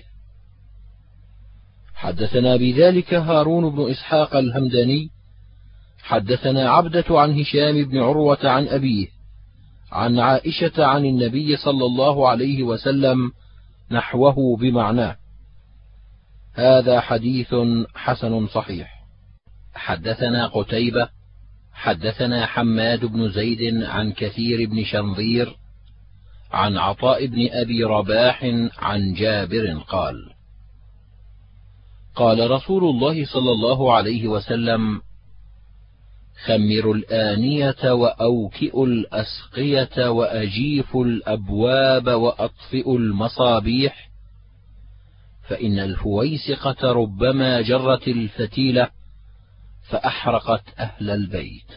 حدثنا بذلك هارون بن إسحاق الهمداني حدثنا عبدة عن هشام بن عروة عن أبيه عن عائشة عن النبي صلى الله عليه وسلم نحوه بمعناه. هذا حديث حسن صحيح. حدثنا قتيبة حدثنا حماد بن زيد عن كثير بن شنظير عن عطاء بن أبي رباح عن جابر قال: قال رسول الله صلى الله عليه وسلم: خمروا الآنية وأوكئوا الأسقية وأجيفوا الأبواب وأطفئوا المصابيح فإن الفويسقة ربما جرت الفتيلة فأحرقت أهل البيت.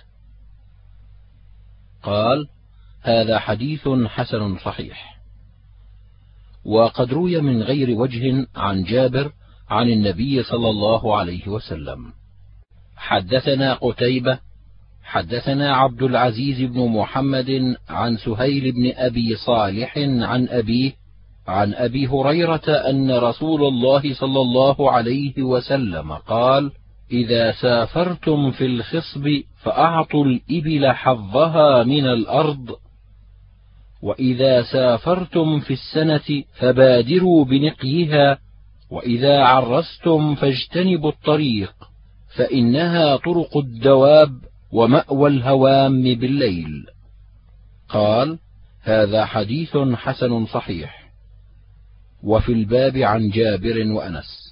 قال: هذا حديث حسن صحيح. وقد روي من غير وجه عن جابر عن النبي صلى الله عليه وسلم. حدثنا قتيبة حدثنا عبد العزيز بن محمد عن سهيل بن أبي صالح عن أبيه عن أبي هريرة أن رسول الله صلى الله عليه وسلم قال: إذا سافرتم في الخصب فأعطوا الإبل حظها من الأرض، وإذا سافرتم في السنة فبادروا بنقيها، وإذا عرستم فاجتنبوا الطريق، فإنها طرق الدواب ومأوى الهوام بالليل. قال: هذا حديث حسن صحيح. وفي الباب عن جابر وأنس.